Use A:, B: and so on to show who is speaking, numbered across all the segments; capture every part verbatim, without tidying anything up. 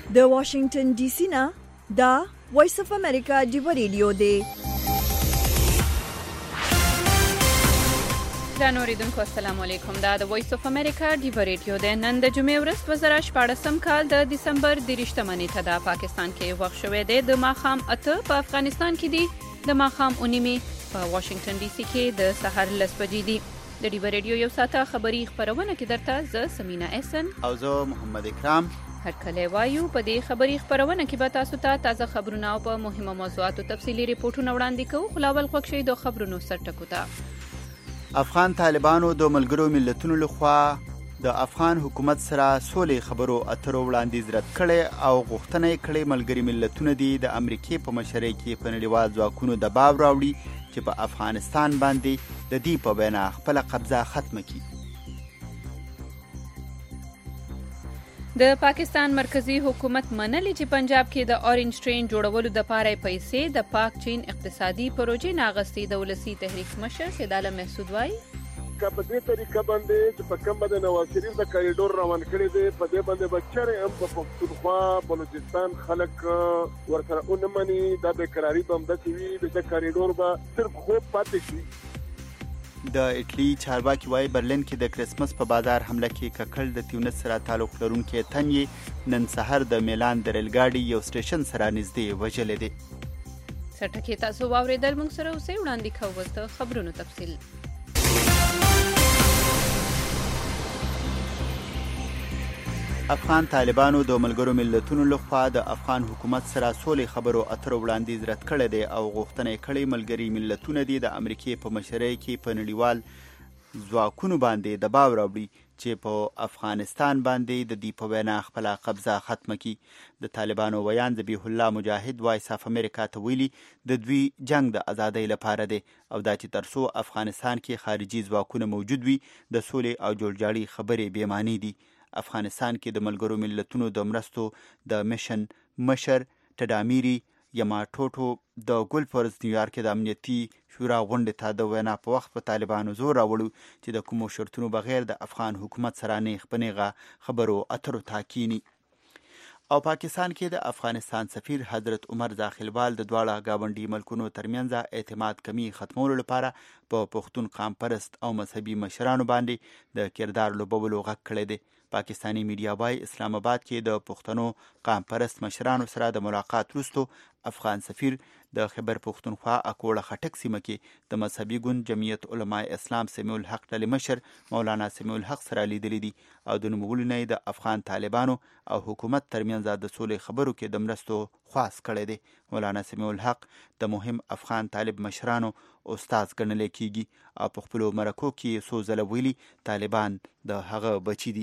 A: د واشنگټن ډي سي نه دا وایس اف امریکا دیو ریډیو دی.
B: ګرانو اوریدونکو السلام علیکم. دا د وایس اف امریکا دیو ریډیو دی. نن د جمعې ورځ دوه زره شپاړسم کال د دسمبر دېرشمه نیټه ده. پاکستان کې وخت شوی دی د ماښام اته، په افغانستان کې دی د ماښام اوه نیمې، په واشنگټن ډي سي کې د سحر لس بجې دي. د دیو ریډیو یو ساعته خبري خبرونه کې درته زه سمینا احسن
C: او زه محمد اکرام
B: هر کله وایو. په دې خبري خبرونه کې به تاسو ته تازه خبرونه او په مهمه موضوعاتو تفصیلي ریپورتونه وړاندې کوو. خلاول خوښ شي د خبرونو سرټکو ته.
C: افغان طالبانو د ملګرو ملتونو لخوا د افغان حکومت سره سولې خبرو اترو وړاندیز رد کړي او غوښتنه یې کړې ملګري ملتونه دي د امریکې په مشرۍ کې په نړیوال ځواکونو دباو راوړي چې په افغانستان باندې د دې په وینا خپله قبضه ختمه کړي.
B: د پاکستان مرکزی حکومت منلي چې پنجاب کې د اورنج ټرین جوړولو دپاره پیسې د پاک چین اقتصادي پروژې نه اخیستې. د ولسي تحریک مشر سید عالم محسود وایي
D: که په دې طریقه باندې چې په کوم باندې نواز شریف د کاریډور روان کړی دی، په دې باندې به چېرې هم په پښتونخوا بلوچستان خلک ورسره ونه مني. دا بېقراري به همداسې وي، د کاریډور به صرف خوب پاتې شي.
C: د اټلي چارواکي وایي برلین کې د کرسمس په بازار حمله کې ککړ د تیونس سره تعلق لرونکی تن یې نن سهار د میلان د ریل ګاډي یو سټیشن سره نږدې وژلی دی.
B: سرټکې تاسو واورېدل. موږ سره اوسئ، وړاندې کوو اوس د خبرونو تفصیل.
C: افغان طالبانو د ملګرو ملتونو لخوا د افغان حکومت سره سولې خبرو اترو وړاندیز رد کړی دی او غوښتنه یې کړې ملګري ملتونه دي د امریکې په مشرۍ کې په نړیوال ځواکونو باندې دباو راوړي چې په افغانستان باندې د دې په وینا خپله قبضه ختمه کړي. د طالبانو ویان ذبیح الله مجاهد وایس اف امریکا ته ویلي د دوی جنگ د ازادۍ لپاره دی او دا چې تر څو افغانستان کې خارجي ځواکونه موجود وي د سولې او جوړجاړي خبرې بې معنی دي. افغانستان کې د ملګرو ملتونو د مرستو د میشن مشر ټډامیری یماټوټو د ګلفورز نیویارک د امنیتي شورا غونډې ته د وینا په وخت په طالبانو زور راوړو چې د کومو شرطونو بغیر د افغان حکومت سره نیغ په نیغه خبرو اترو ته کینی. او پاکستان کې د افغانستان سفیر حضرت عمر داخلوال د دواړه ګاونډي ملکونو ترمنځ اعتماد کمی ختمولو لپاره په پښتون قام پرست او مذهبي مشرانو باندې د کردار لوبولو غږ کړی دی. پاکستانی میډیا وایي اسلام آباد کې د پښتنو قام پرست مشرانو سره د ملاقات وروسته افغان سفیر د خیبر پښتونخوا اکوړه خټک سیمه کې د مذهبي ګوند جمعیت علماء اسلام سمیع الحق ډلې مشر مولانا سمیع الحق سره لیدلی دي او د نوموړي نه د افغان طالبانو او حکومت ترمنځ د سولې خبرو کې د مرستو خواست کړی دی. مولانا سمیع الحق د مهم افغان طالب مشرانو استاد ګڼل کېږي او په خپلو مرکو کې څو ځله ویلي طالبان د هغه بچي دي.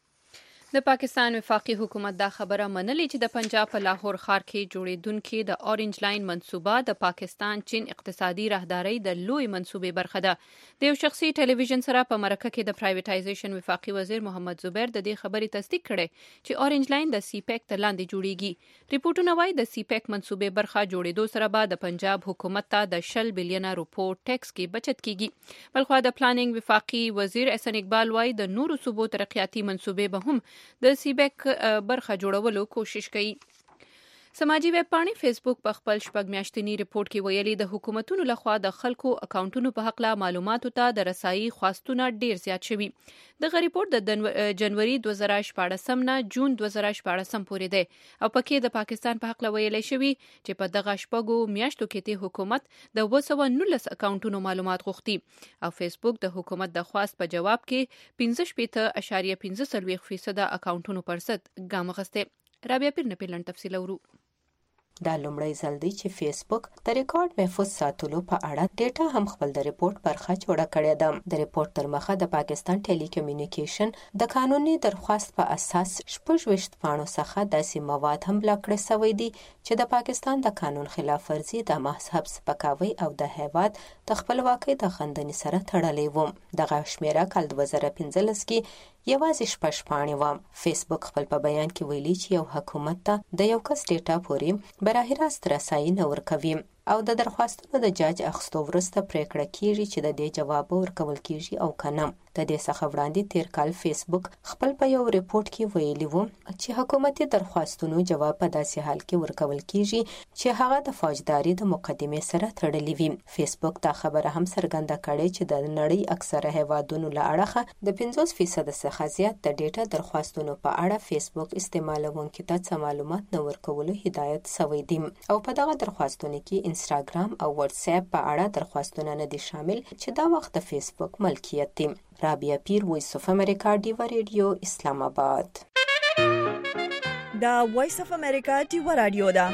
B: د پاکستان وفاقي حکومت دا خبره منلې چې د پنجاب په لاهور ښار کې جوړېدونکې د اورنج لاین منصوبه د پاکستان چین اقتصادي راهدارۍ د لوی منصوبې برخه ده. د یو شخصي ټلویزیون سره په مرکه کې د پرایویټایزیشن وفاقي وزیر محمد زبیر د دې خبرې تصدیق کړي چې اورنج لاین د سی پیک تر لاندې جوړیږي. ریپورتونه وایي د سی پیک منصوبې برخه جوړېدو سره به د پنجاب حکومت ته د شل بلینه روپو ټیکس کې بچت کیږي. بلخوا د پلانینګ وفاقي وزیر احسن اقبال وایي د نورو صوبو ترقیاتي منصوبې به هم د سی بیک برخه جوړولو کوشش کوي. سماجی ویب پاڼې فیسبوک په خپل شپږ میاشتني ریپورت کې ویلي د حکومتونو لخوا د خلکو اکاونټونو په حق له معلوماتو ته د رسایي خواستونه ډیر زیات شوي. دغه ریپورت د جنوري دوه زره شپاړسم نه جون دوه زره شپاړسم پورې دی او پکې د پاکستان په حق له ویلي شوي چې په دغه شپږو میاشتو کې د حکومت د اوه سوه نولس اکاونټونو معلومات غوښتي او فیسبوک د حکومت د خواست په جواب کې پنځه شپېته اعشاریه پنځه څلوېښت فیصده اکاونټونو پر ضد ګام اخیستی. رابعه پیر نه پیلن تفصیل اورو.
E: دا لومړی ځل دی چې فیسبوک د ریکارډ محفوظ ساتلو په اړه ډیټا هم خپل د ریپورت برخه جوړه کړې ده. د ریپورت تر مخه د پاکستان ټیلی کمیونیکیشن د قانوني درخواست په اساس شپږ ویشت پاڼو څخه داسې مواد هم بلاک کړی شوی دي چې د پاکستان د قانون خلاف ورزي د مذهب سپکاوي او د هیواد د خپلواکۍ د خندنې سره تړلې و. دغه شمیره کال دوه زره پنځلس کې یوازې شپږ پاڼې وه. فیسبوک خپل په بیان کې ویلي چې یو حکومت ته د یو کس ډیټا پورې براه راست رسایي نه ورکوي او د درخواستونو د جاج اخیستو وروسته پریکړه کیږي چې د دې جواب ورکول کیږي او کنه. د دې څخه وړاندې تیر کال فیسبوک خپل په یو ریپورت کې ویلي و چې حکومتي درخواستونو جواب په داسې حال کې ورکول کیږي چې هغه د فوجداري د مقدمې سره تړلې وي. فیسبوک دا خبره هم څرګنده کړې چې د نړۍ اکثره هیوادونو له اړخه د پنځوس فیصد څخه زیات د ډیټا درخواستونو په اړه فیسبوک استعمالونکو ته څه معلومات نه ورکولو هدایت شوی دی او په دغه درخواستونو کې انسټاګرام او واتس اپ په اړه درخواستونه نه دي شامل چې دا وخت د فیسبوک ملکیت دی. رابعه پیر، وایس اف امریکا، ډیوا ریډیو، اسلام آباد.
A: دا وایس اف امریکا ډیوا رادیو ده.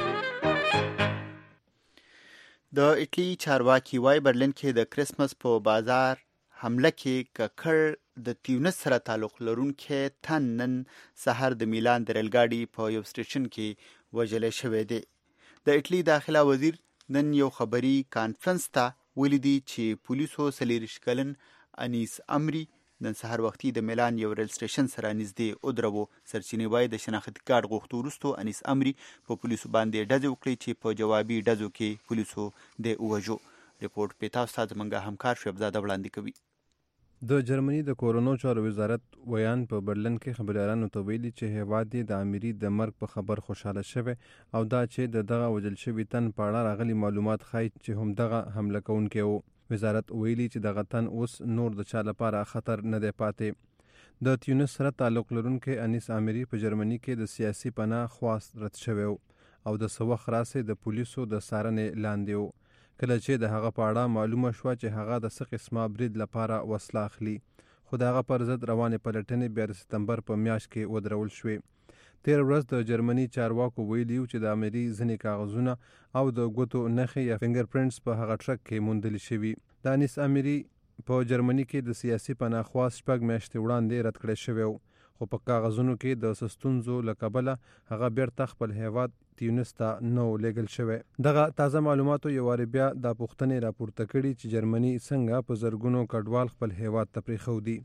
C: د ایټلی چارواکي وای برلین کې د کریسمس په بازار حمله کې ککړ د تیونس سره تعلق لرونکي تن نن سحر د میلان د ریلګاډي په یو سټیشن کې وژل شوی دی. د ایټلی داخله وزیر نن یو خبري کانفرنس ته ویلي دي چې پولیسو څلوېښت کلن انیس امري نن سحر وختي د میلان یو ریل سټیشن سره نږدې ودرو. سرچینې وایي د شناختي کارت غوښتو وروسته انیس امري په پولیسو باندې ډزې وکړې چې په جوابي ډزو کې پولیسو د ووژو. ریپورت په تاسو ته زموږ همکار شهبزاده وړاندې کوي.
F: د جرمني د کورونو چارو وزارت ویان په برلین کې خبريالانو ته ویلي چې هیواد د اميري د مرګ په خبر خوشاله شوه او دا چې د دغه وجل شوی تن په اړه راغلي معلومات ښایي چې هم دغه حمله کوونکی وو. وزارت ویلي چې دغه تن اوس نور د چا لپاره خطر نه دی پاتې. د تیونس سره تعلق لرونکي انیس اميري په جرمني کې د سیاسي پناه خواست رد شوی او د سوخ راسه د پولیسو د سارنې لاندې وو. کله چې د هغه په اړه معلومه شوه چې هغه د څه قسمه برید لپاره وسله اخلي، خو د هغه پر ضد روانې پلټنې بیا د سپتمبر په میاشت کې ودرول شوې. تیر ورځ د جرمني چارواکو ویلي چې د اميري ځینې کاغذونه او د ګوتو نښې یا فنګر پرنټس په هغه ټرک کې موندل شوي. د انیس اميري په جرمني کې د سیاسي پناه خواست شپږ میاشتې وړاندې رد کړی شوی و، خو په کاغذونو کې د ستونزو له کبله هغه بیرته خپل هیواد تیونس ته نو لیږل شوی. دغه تازه معلوماتو یو وارې بیا د پوښتنې راپورته کړي چې جرمني څنګه په زرګونو کډوال خپل هیواد ته پرېښودي.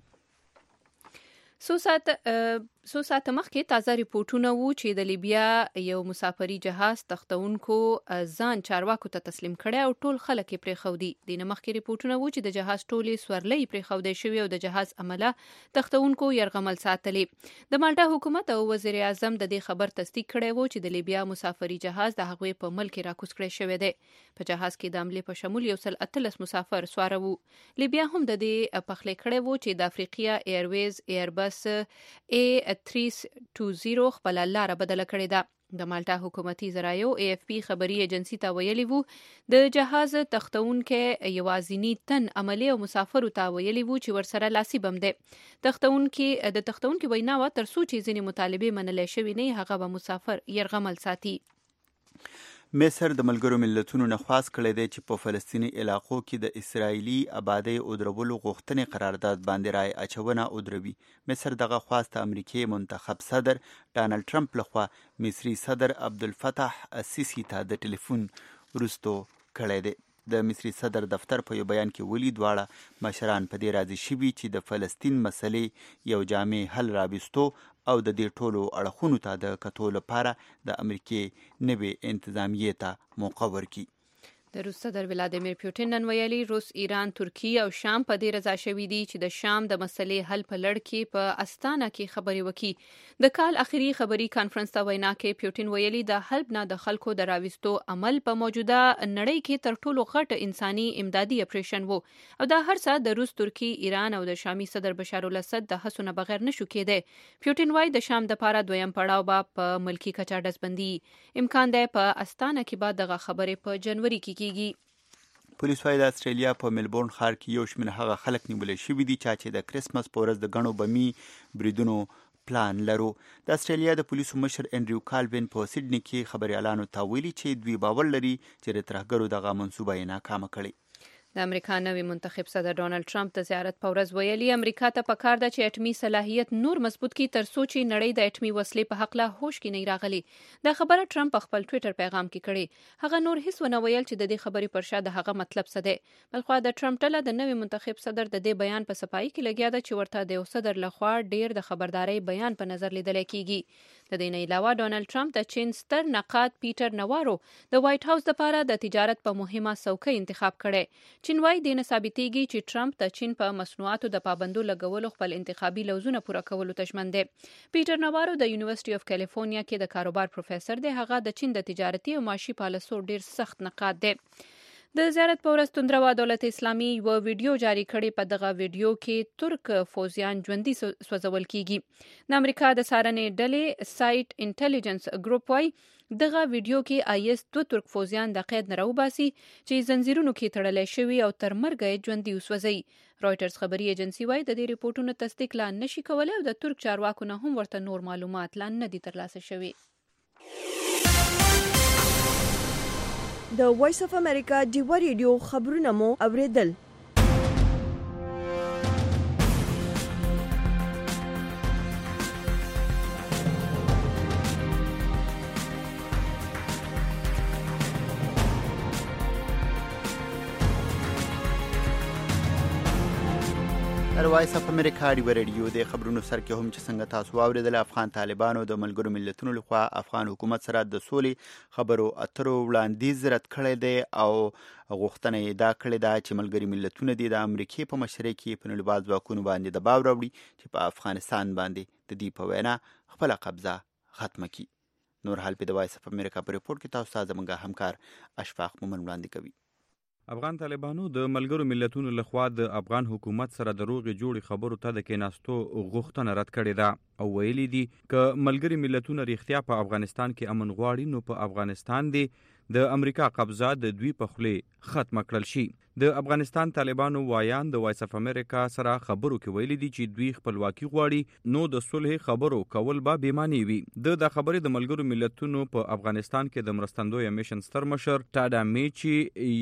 B: څو ساعت څو ساعت مخکې تازه ریپورتونه وو چې د لیبیا یو مسافري جهاز تختونکو ځان چارواکو ته تسلیم کړي او ټول خلک یې پرېښودي. د مخکې ریپورتونه وو چې د جهاز ټولې سورلۍ پرېښودې شوې او د جهاز عمله تختونکو يرغمل ساتلې. د مالټا حکومت او وزیر اعظم د دې خبر تصدیق کړی وو چې د لیبیا مسافري جهاز د هغوی په ملک راکوز کړی شوی دی. په جهاز کې د حملې په شمول یو سل اتلس مسافر سواره وو. لیبیا هم د دې پخلی کړی وو چې د افریقیا ایرویز ایربس ای درې دوه خپل لاره بدله کړې ده. د مالټا حکومتي ذرایعو ای اف پی خبري ایجنسی ته ویلي وو د جهاز تختونکو یوازینی تن عملی او مسافر ته ویلي وو چې ورسره لاسي بم ده. تختونکو د تختونکو وینا و تر څو چې ځینې مطالبه منلې شوی نه هغه به مسافر يرغمل ساتي.
C: مصر د ملګرو ملتونو نه خواست کړی دی چې په فلسطینی علاقو کې د اسرایلی آبادی او درولو غوښتنې قرارداد باندې رای اچونه او دروي. مصر دغه خواست امریکای منتخب صدر ډانلډ ټرمپ لخوا مصری صدر عبدالفتاح السیسی ته د ټلیفون وروسته کړی دی. د مصری صدر دفتر په یو بیان کې ویلي دواړه مشران په دې راضي شوي چې د فلسطین مسلې یو جامع حل راوستو او د دې ټولو اړخونو ته د کتو لپاره د امریکای نوې انتظامیې ته موقع ورکړي.
B: د روس صدر ولادیمیر پوتین نن ویلي روس، ایران، ترکیه او شام په دې رضا شوي دي چې د شام د مسلې حل په لړ کې په استانه کې خبرې وکړي. د کال اخري خبري کانفرنس ته وینا کې پوتین ویلي د حل نه د خلکو د راوستو عمل په موجوده نړۍ کې تر ټولو غټ انساني امدادي اپریشن وو او دا هر څه د روس، ترکیه، ایران او د شامي صدر بشار الاسد د هڅو نه بغیر نشو کېدی. پوتین وايي د شام د پاره دویم پړاو به په ملکی کچا ډزبندي امکان دی. په استانه کې بعد دغه خبرې په جنوري کې کیږي.
C: پولیس وايي د استرالیا په ملبورن ښار کې یو شمېر هغه خلک نیول شوي دي چې د کریسمس په ورځ د غنو بمي بریدونو پلان لرو. د استرالیا د پولیسو مشر انډریو کالوین په سیډني کې خبريالانو ته ویلي چې دوی باور لري چې د ترهګرو دغه منصوبه یې ناکامه کړي.
B: د امریکا نوی منتخب صدر ډونالد ټرمپ د زیارت په ورځ ویلي امریکا ته پکار ده چې اټومي صلاحیت نور مضبوط کړي تر څو چې نړۍ د اټومي وسلې په حق له هوش کې نه راغلي. دا خبره ټرمپ په خپل ټوئیټر پیغام کې کړې. هغه نور هیڅ ونه ویل چې د دې خبرې پر شا د هغه مطلب څه دی. بلخو د ټرمپ ډله د نوی منتخب صدر د دې بیان په صفایي کې لګیا ده چې ورته د یو صدر لخوا ډیر د خبرداري بیان په نظر لیدل کیږي. د دې نه علاوه ډونالد ټرمپ د چین ستر نقاد پیټر نوارو د وایټ هاوس لپاره د تجارت په مهمه څوکۍ انتخاب کړي. چین وايي د نه ثابتېږي چې ټرمپ د چین په مصنوعاتو د پابندو لګولو خپل انتخابي لوزونه پوره کولو ته ژمن دی. پیټر نوارو د یونیورسيټي اف کیلیفورنیا کې د کاروبار پروفیسور دی. هغه د چین د تجارتي او معاشي پالیسو ډیر سخت نقاد دی. د زیارت په ورځ توندروا دولت اسلامي یو ویډیو جاری کړي. په دغه ویډیو کې ترک فوجیان ژوندي سوځول کیږي. د امریکا د څارنې ډلې سایت انټيليجنس ګروپ وايي دغه ویډیو کې آی اس دو ترک فوجیان د قید نه راوباسي چې زنجیرونو کې تړلې شوي او تر مرګه یې ژوندي وسوځي. رويټرز خبري ایجنسی وايي د دې ریپورتونو تصدیق لا نشي کولای او د ترک چارواکو نه هم ورته نور معلومات لا نه دي ترلاسه شوي.
A: د وایس اف امریکا ډیو ریډیو خبرونه مو اوریدل.
C: در وایس اف امریکا ډیو ریډیو د خبرونو سر کې هم چې څنګه تاسو واوریدل، افغان طالبانو د ملګرو ملتونو لخوا افغان حکومت سره د سولې خبرو اترو وړاندیز رد کړی دی او غوښتنه یې دا کړې ده چې ملګري ملتونه د امریکې په مشرۍ کې په نړیوال ځواکونو باندې دباو راوړي چې په افغانستان باندې د دې په وینا خپله قبضه ختمه کړي. نور حال په د وایس اف امریکا په ریپورت کې تاسو ته زموږ همکار اشفاق مومن وړاندې کوي.
G: افغان طالبانو د ملګرو ملتونو لخوا د افغان حکومت سره د روغې جوړې خبرو ته د کېناستو غوښتنه رد کړې ده او ویلي دي که ملګري ملتونه رښتیا په افغانستان کې امن غواړي نو په افغانستان دی د امریکا قبضه د دوی په خولې ختمه کړل شي. د افغانستان طالبانو وایان د وایس اف امریکا سره خبرو کې ویلي دي چې دوی خپلواکي غواړي نو د صلح خبرو کول به بې معنی وي. د د خبرې د ملګرو ملتونو په افغانستان کې د مرستندوی میشن ستر مشر ټاډا میچی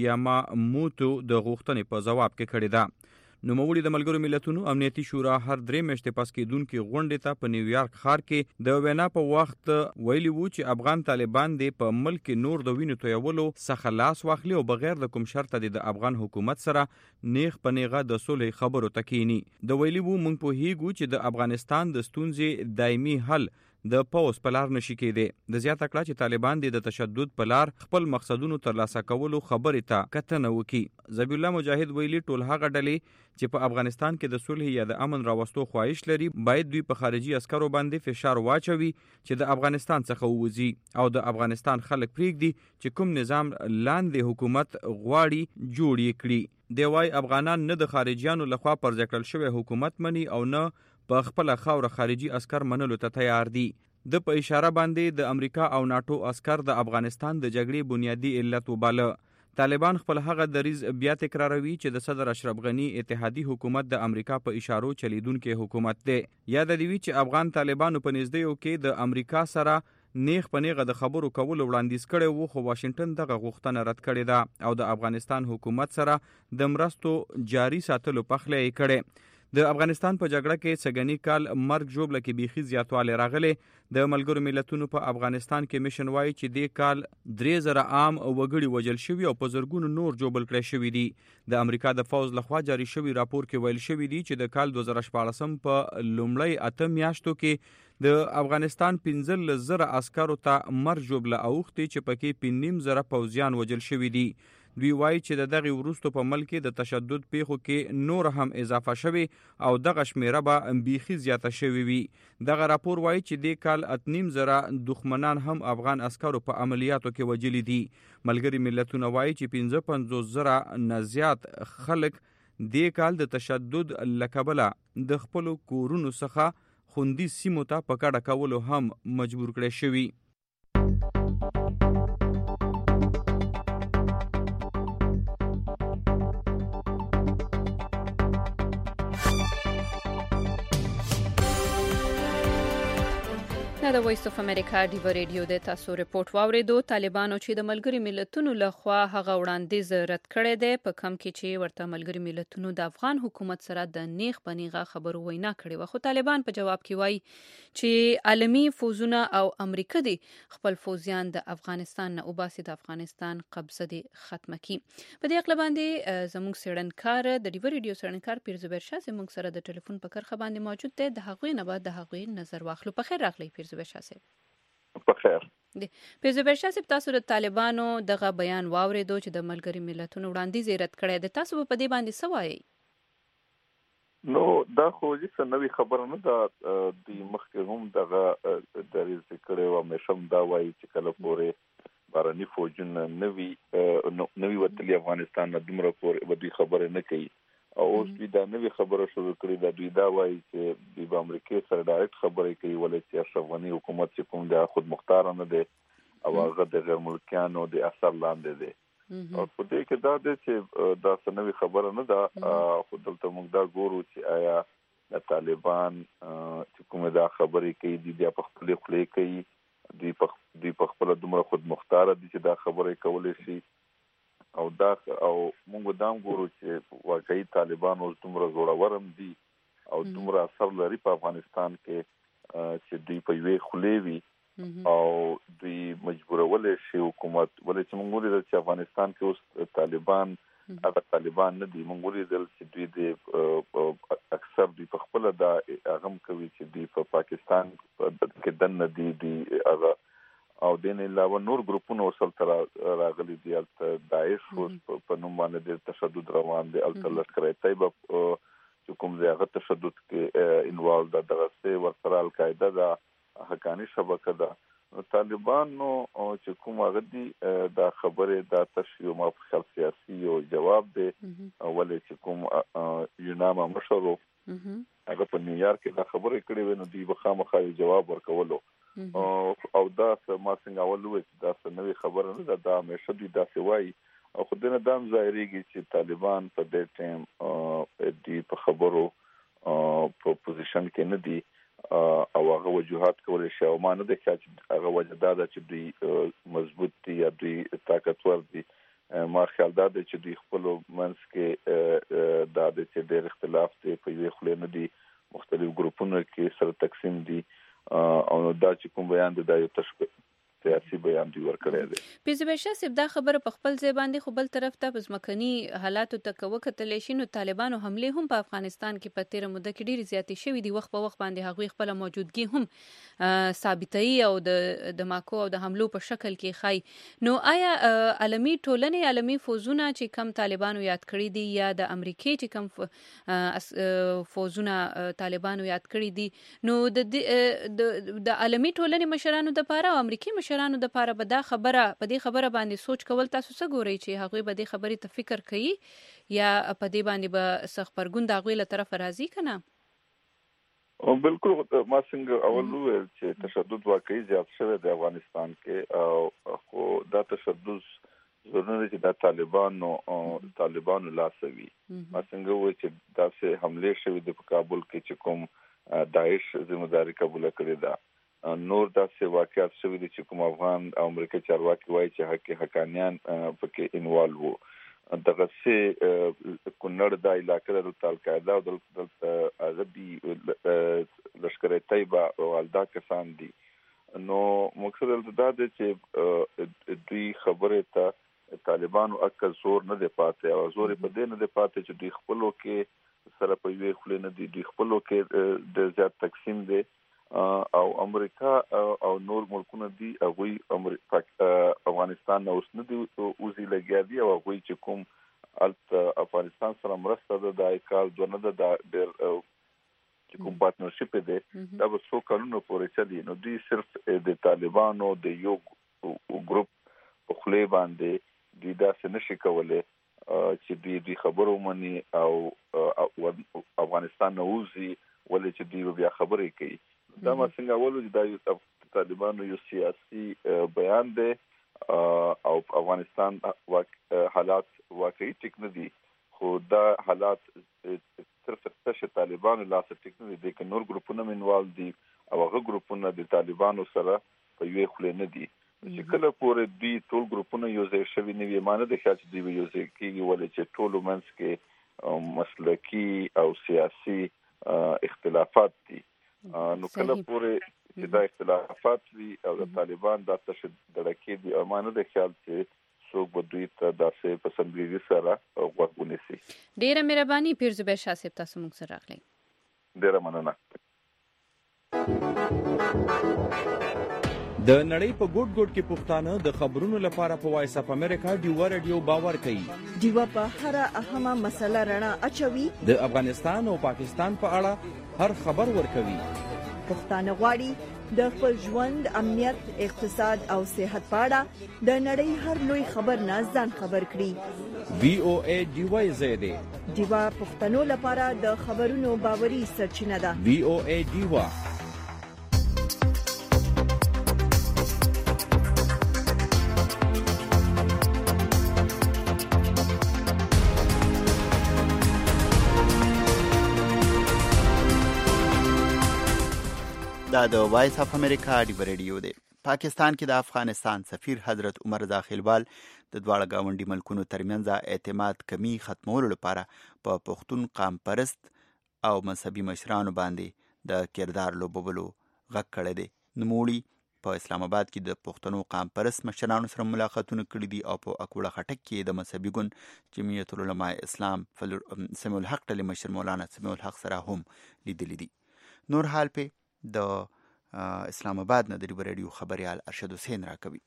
G: یاماموتو د غوښتنې په جواب کې کړې ده. نوموړي د ملګرو ملتونو امنیتي شورا هر درې میاشتې پس کېدونکې غونډې ته په نیویارک ښار کې د وینا په وخت ویلي وو چې افغان طالبان دې په ملک کې نور د وینو تویولو څخه لاس واخلي او بغیر د کوم شرطه د افغان حکومت سره نیغ په نیغه د صلح خبرو ته کینی. د ویلي وو موږ پوهیږو چې د افغانستان د ستونزې دایمي حل د پوز په لار نشي کېدی. د زیاته کړه چې طالبان د تشدد په لار خپل مقصدونو ترلاسه کولو خبرې ته کتنه وکړي. ذبیح الله مجاهد ویلي ټول هغه ډلې چې په افغانستان کې د صلح یا د امن راوستو خواهش لري باید دوی په خارجي عسکرو باندې فشار واچوي چې د افغانستان څخه ووځي او د افغانستان خلک پریږدي چې کوم نظام لاندې حکومت غواړي جوړ یې کړي. دی وايي افغانان نه د خارجيانو لخوا پر ځای کړل شوی حکومت مني او نه په خپل خاور خارجي عسكر منلو ته تیار دي. د په اشاره باندې د امریکا او ناتو عسكر د افغانستان د جګړې بنیادی علت وباله. طالبان خپل هغه دریز بیا تکراروي چې د صدر اشرف غنی اتحادی حکومت د امریکا په اشارو چلیدونکو حکومت دی. یاد دی چې افغان طالبانو په نږدې یو کې د امریکا سره نیغ په نیغه د خبرو کولو وړاندیز کړي وو خو واشنگټن دغه غوښتنه رد کړې ده او د افغانستان حکومت سره د مرستو جاری ساتلو په خله یې کړي. د افغانستان په جګړه کې سګنی کال مرګ جوړه کې بيخي زیاتواله راغله. د ملګرو ملتونو په افغانستان کې میشن وایي چې د کال درې زره عام وګړي وجل شوی او په زرګونو نور جوړل کړي شوی دي. د امریکا د فوز لخوا جاری شوی راپور کې ویل شوی دی چې د کال دوه زره شپږ په لومړی اته میاشتو کې د افغانستان پنځه زره عسکرو ته مرګ جوړه اوختي چې پکې پنځه زره پوځیان وجل شوی دي. دوی وایي چې د دغه ورستو په ملک د تشدد پیښو کې نور هم اضافه شوی او دغه شمیره به بيخي زیاته شوی وي. دغه راپور وایي چې د کال اتنیم زره دښمنان هم افغان عسکرو په عملیاتو کې وجلی دي. ملګری ملتونه وایي چې پنځه پنځوس زره نه زیات خلک د کال د تشدد لکبله د خپل کورونو څخه خوندي سیمو ته په کډه کولو هم مجبور کړي شوی.
B: د وایس اف امریکا ډیو ریډیو د تاسو ریپورت واوریدو. طالبانو چې د ملګری ملتونو لخوا هغه وړاندیز رد کړی دی په کم کې چې ورته ملګری ملتونو د افغان حکومت سره د نیغ پنیغه خبرو وینا کړې و خو طالبان په جواب کې وایي چې عالمی فوزونه او امریکا دی خپل فوزیان د افغانستان نه وباسي د افغانستان قبضه دی ختمه کی. په دې اړه باندې زموږ سړنکار د ډیو ریډیو سړنکار پیرزبر شاه زموږ سره د ټلیفون په کرخه باندې موجود دی. د هغوی نه بعد د هغوی نظر واخلو. په خیر راغلی پیرزبر پیرزبیر شاه صاحب.
H: په خیر.
B: پیرزبیر شاه صاحب، تاسو د طالبانو دغه بیان واورېدو چې د ملګري ملتونو وړاندیز یې رد کړی دی، تاسو په دې باندې څه وایئ؟
H: نو دا خو هیڅ نوې خبره نه ده. د مخکې هم دغه دریځ کړی و، همیشه هم دا وایي چې کله پورې بهرني فوجونه نوي نوي وتلي افغانستان نه دومره پورې به دوی خبرې نه کوي. او اوس دوی دا نوې خبره شروع کړې ده. دوی دا وایي چې دوی به امریکې سره ډایرکټ خبرې کوي، ولې چې اشرف غني حکومت چې کوم دی خود مختار نه دی او هغه د غیر ملکیانو د اثر لاندې دی. او په دې کې دا دی چې دا څه نوې خبره نه ده. خو دلته موږ دا ګورو چې آیا د طالبان چې کومه دا خبرې کوي دي بیا په خپلې خولې کوي، دوی په دوی په خپله دومره خود مختاره دي چې دا خبرې کولی شي. او دا او موږ دا هم ګورو چې واقعي طالبان اوس دومره زوړور هم دي او دومره اثر لري په افغانستان کې چې دوی په یوې خولې وي او دوی مجبورولې شي حکومت. ولې چې موږ ولیدل چې افغانستان کې اوس طالبان هغه طالبان نه دي. موږ ولیدل چې دوی د اکثر دوی په خپله دا هغه هم کوي چې دوی په پاکستان کې دننه دي دوی هغه او دین علاوه نور ګروپونه وسلته راغلي دي. هلته داعش اوس په نوم باندې ډېر تشدد روان دی. هلته لښکر طیبه چې کوم ځای هغه تشدد کې انوالو ده، دغسې ورسره القاعده ده، حقانی شبکه ده. نو طالبانو چې کوم هغه دي دا خبرې دا تشریو ما په خیال سیاسي او جواب دی. ولې چې کوم یوناما مشرو هغه په نیویارک کې دا خبرې کړې وې، نو دوی به خامخا جواب ورکولو. او دا ما څنګه اول وویل چې دا څه نوې خبره نه ده، دا همیشه دوی داسې وایي. او خو دې نه دا هم ظاهرېږي چې طالبان په دې ټایم دوی په خبرو په پوزیشن کې نه دي او هغه وجوهات کولی شي. او ما نه دی خیال چې هغه وجه دا ده چې دوی مضبوط دي یا دوی طاقتور دي. ما خیال دا دی چې دوی خپلو منځ کې دا دی چې ډېر اختلاف دی، په یوې خولې نه دي، مختلف ګروپونو کې سره تقسیم دي. او دا چې کوم بیان دی دا یو تشبیه سیاسي بیان دی ورکړی دی.
B: پیرزبیر شاه صاحب، دا خبره په خپل ځای باندې، خو بل طرف ته په ځمکني حالاتو ته که وکتلی شي نو طالبانو حملې هم په افغانستان کې په تېره موده کې ډېرې زیاتې شوي دي. وخت په وخت باندې هغوی خپله موجودګي هم ثابتوي او د دماکو او د حملو په شکل کې ښایي. نو آیا عالمي ټولنې، عالمي فوزونه چې کم طالبانو یاد کړي دي یا د امریکې چې کم فوزونه طالبانو یاد کړي دي، نو د عالمي ټولنې مشرانو دپاره او امریکې مشرانو دپاره به دا خبره په دې خبره باندې سوچ کول، تاسو څه ګورئ چې هغوی به دې خبرې ته فکر کوي یا په دې باندې به څه غبرګون د هغوی له طرفه راځي که نه؟
H: بالکل. ما څنګه اول وویل چې تشدد واقعي زیات شوی دی افغانستان کې. او خو دا تشدد ضروري دی چې دا طالبانو طالبانو لاسه وي. ما څنګه وویل چې داسې حملې شوي دي په کابل کې چې کوم داعش ذمهداري قبوله کړې ده. نور داسې واقعات شوي دي چې کوم افغان او امریکا چارواکي وایي چې حق حقانیان پکې انوالو وو. دغسې کونړ دا علاقه ده، دلته القاعده او دلته هغه دي لښکر طیبه او دا کسان دي. نو مقصد دلته دا دی چې دوی خبرې ته طالبانو اکه زور نه دی پاتې او زور یې په دې نه دی پاتې چې دوی خپلو کې سره په یوې خولې نه دي، دوی خپلو کې د زیات تقسیم دی. او امریکا او نور ملکونه دي هغوی افغانستان نه اوس نه دي اوزي لګیا دي. او هغوی چې کوم هلته افغانستان سره مرسته ده دا کال دوه نه ده، دا ډېر چې کوم پارتنرشپ دی دا به څو کلونو پورې چلي. نو دوی صرف د طالبانو د یو ګروپ په خولې باندې دوی داسې نشي کولی چې دوی دوی خبرو ومني او افغانستان نه ووځي، ولې چې دوی بیا خبرې کوي. دا ما څنګه اولو چې دا یو طالبانو یو سیاسي بیان دی او افغانستان حالات واقعي ټیک نه دي. خو دا حالات صرف تشه طالبانو لاسه ټیک نه دي، که نور ګروپونه هم انوال دي او هغه ګروپونه د طالبانو سره په یوې خولې نه دي. چې کله پورې دوی ټول ګروپونه یو ځای شوي نه وي، ما نه دی خیال چې دوی به یو ځای کېږي، ولې چې ټولو منځ کې مسلکي او سیاسي اختلافات دي. نو کله پورې چې دا اختلافات وي او د طالبان دا تشه دړکې دي، او ما نه دی خیال چې څوک به دوی ته داسې په سمبریزي سره غوږ ونیسي.
B: ډېره مهرباني پیرزبیر شاه صاحب، تاسو موږ سره راغلی.
H: ډېره مننه.
G: د نړۍ په ګوټ ګوټ کې پښتانه د خبرونو لپاره په وایس اف امریکا ډیوا رادیو باور کوي.
A: ډیوا په هر اهمه مسله رڼا اچوي.
G: د افغانستان او پاکستان په اړه هر خبر ورکوي.
A: پښتانه غواړي د خپل ژوند، امنیت، اقتصاد او صحت په اړه د نړۍ هر لوی خبر نه ځان خبر کړي.
G: وی او ای ډیوا زیاده
A: ډیوا پښتنو لپاره د خبرونو باوري سرچینه ده.
G: وی او ای ډیوا.
C: دا د وایس اف امریکا ډیوا رادیو دی. پاکستان کې د افغانستان سفیر حضرت عمر داخلوال د دواړه گاونډي ملکونو ترمنځ اعتماد کمی ختمولو لپاره په پښتون قام پرست او مذهبي مشرانو باندې د کردار لوبولو غږ کړی دی. نوموړي په اسلام آباد کې د پښتنو قام پرست مشرانو سره ملاقاتونه کړي دي او په اکوړه خټک کې د مذهبي ګوند جمعیت العلماء اسلام سمیع الحق ډلې مشر مولانا سمیع الحق سره هم لیدلي دي. نور حال په د اسلام آباد نه د ډیوا رادیو خبريال ارشد حسین راکوي.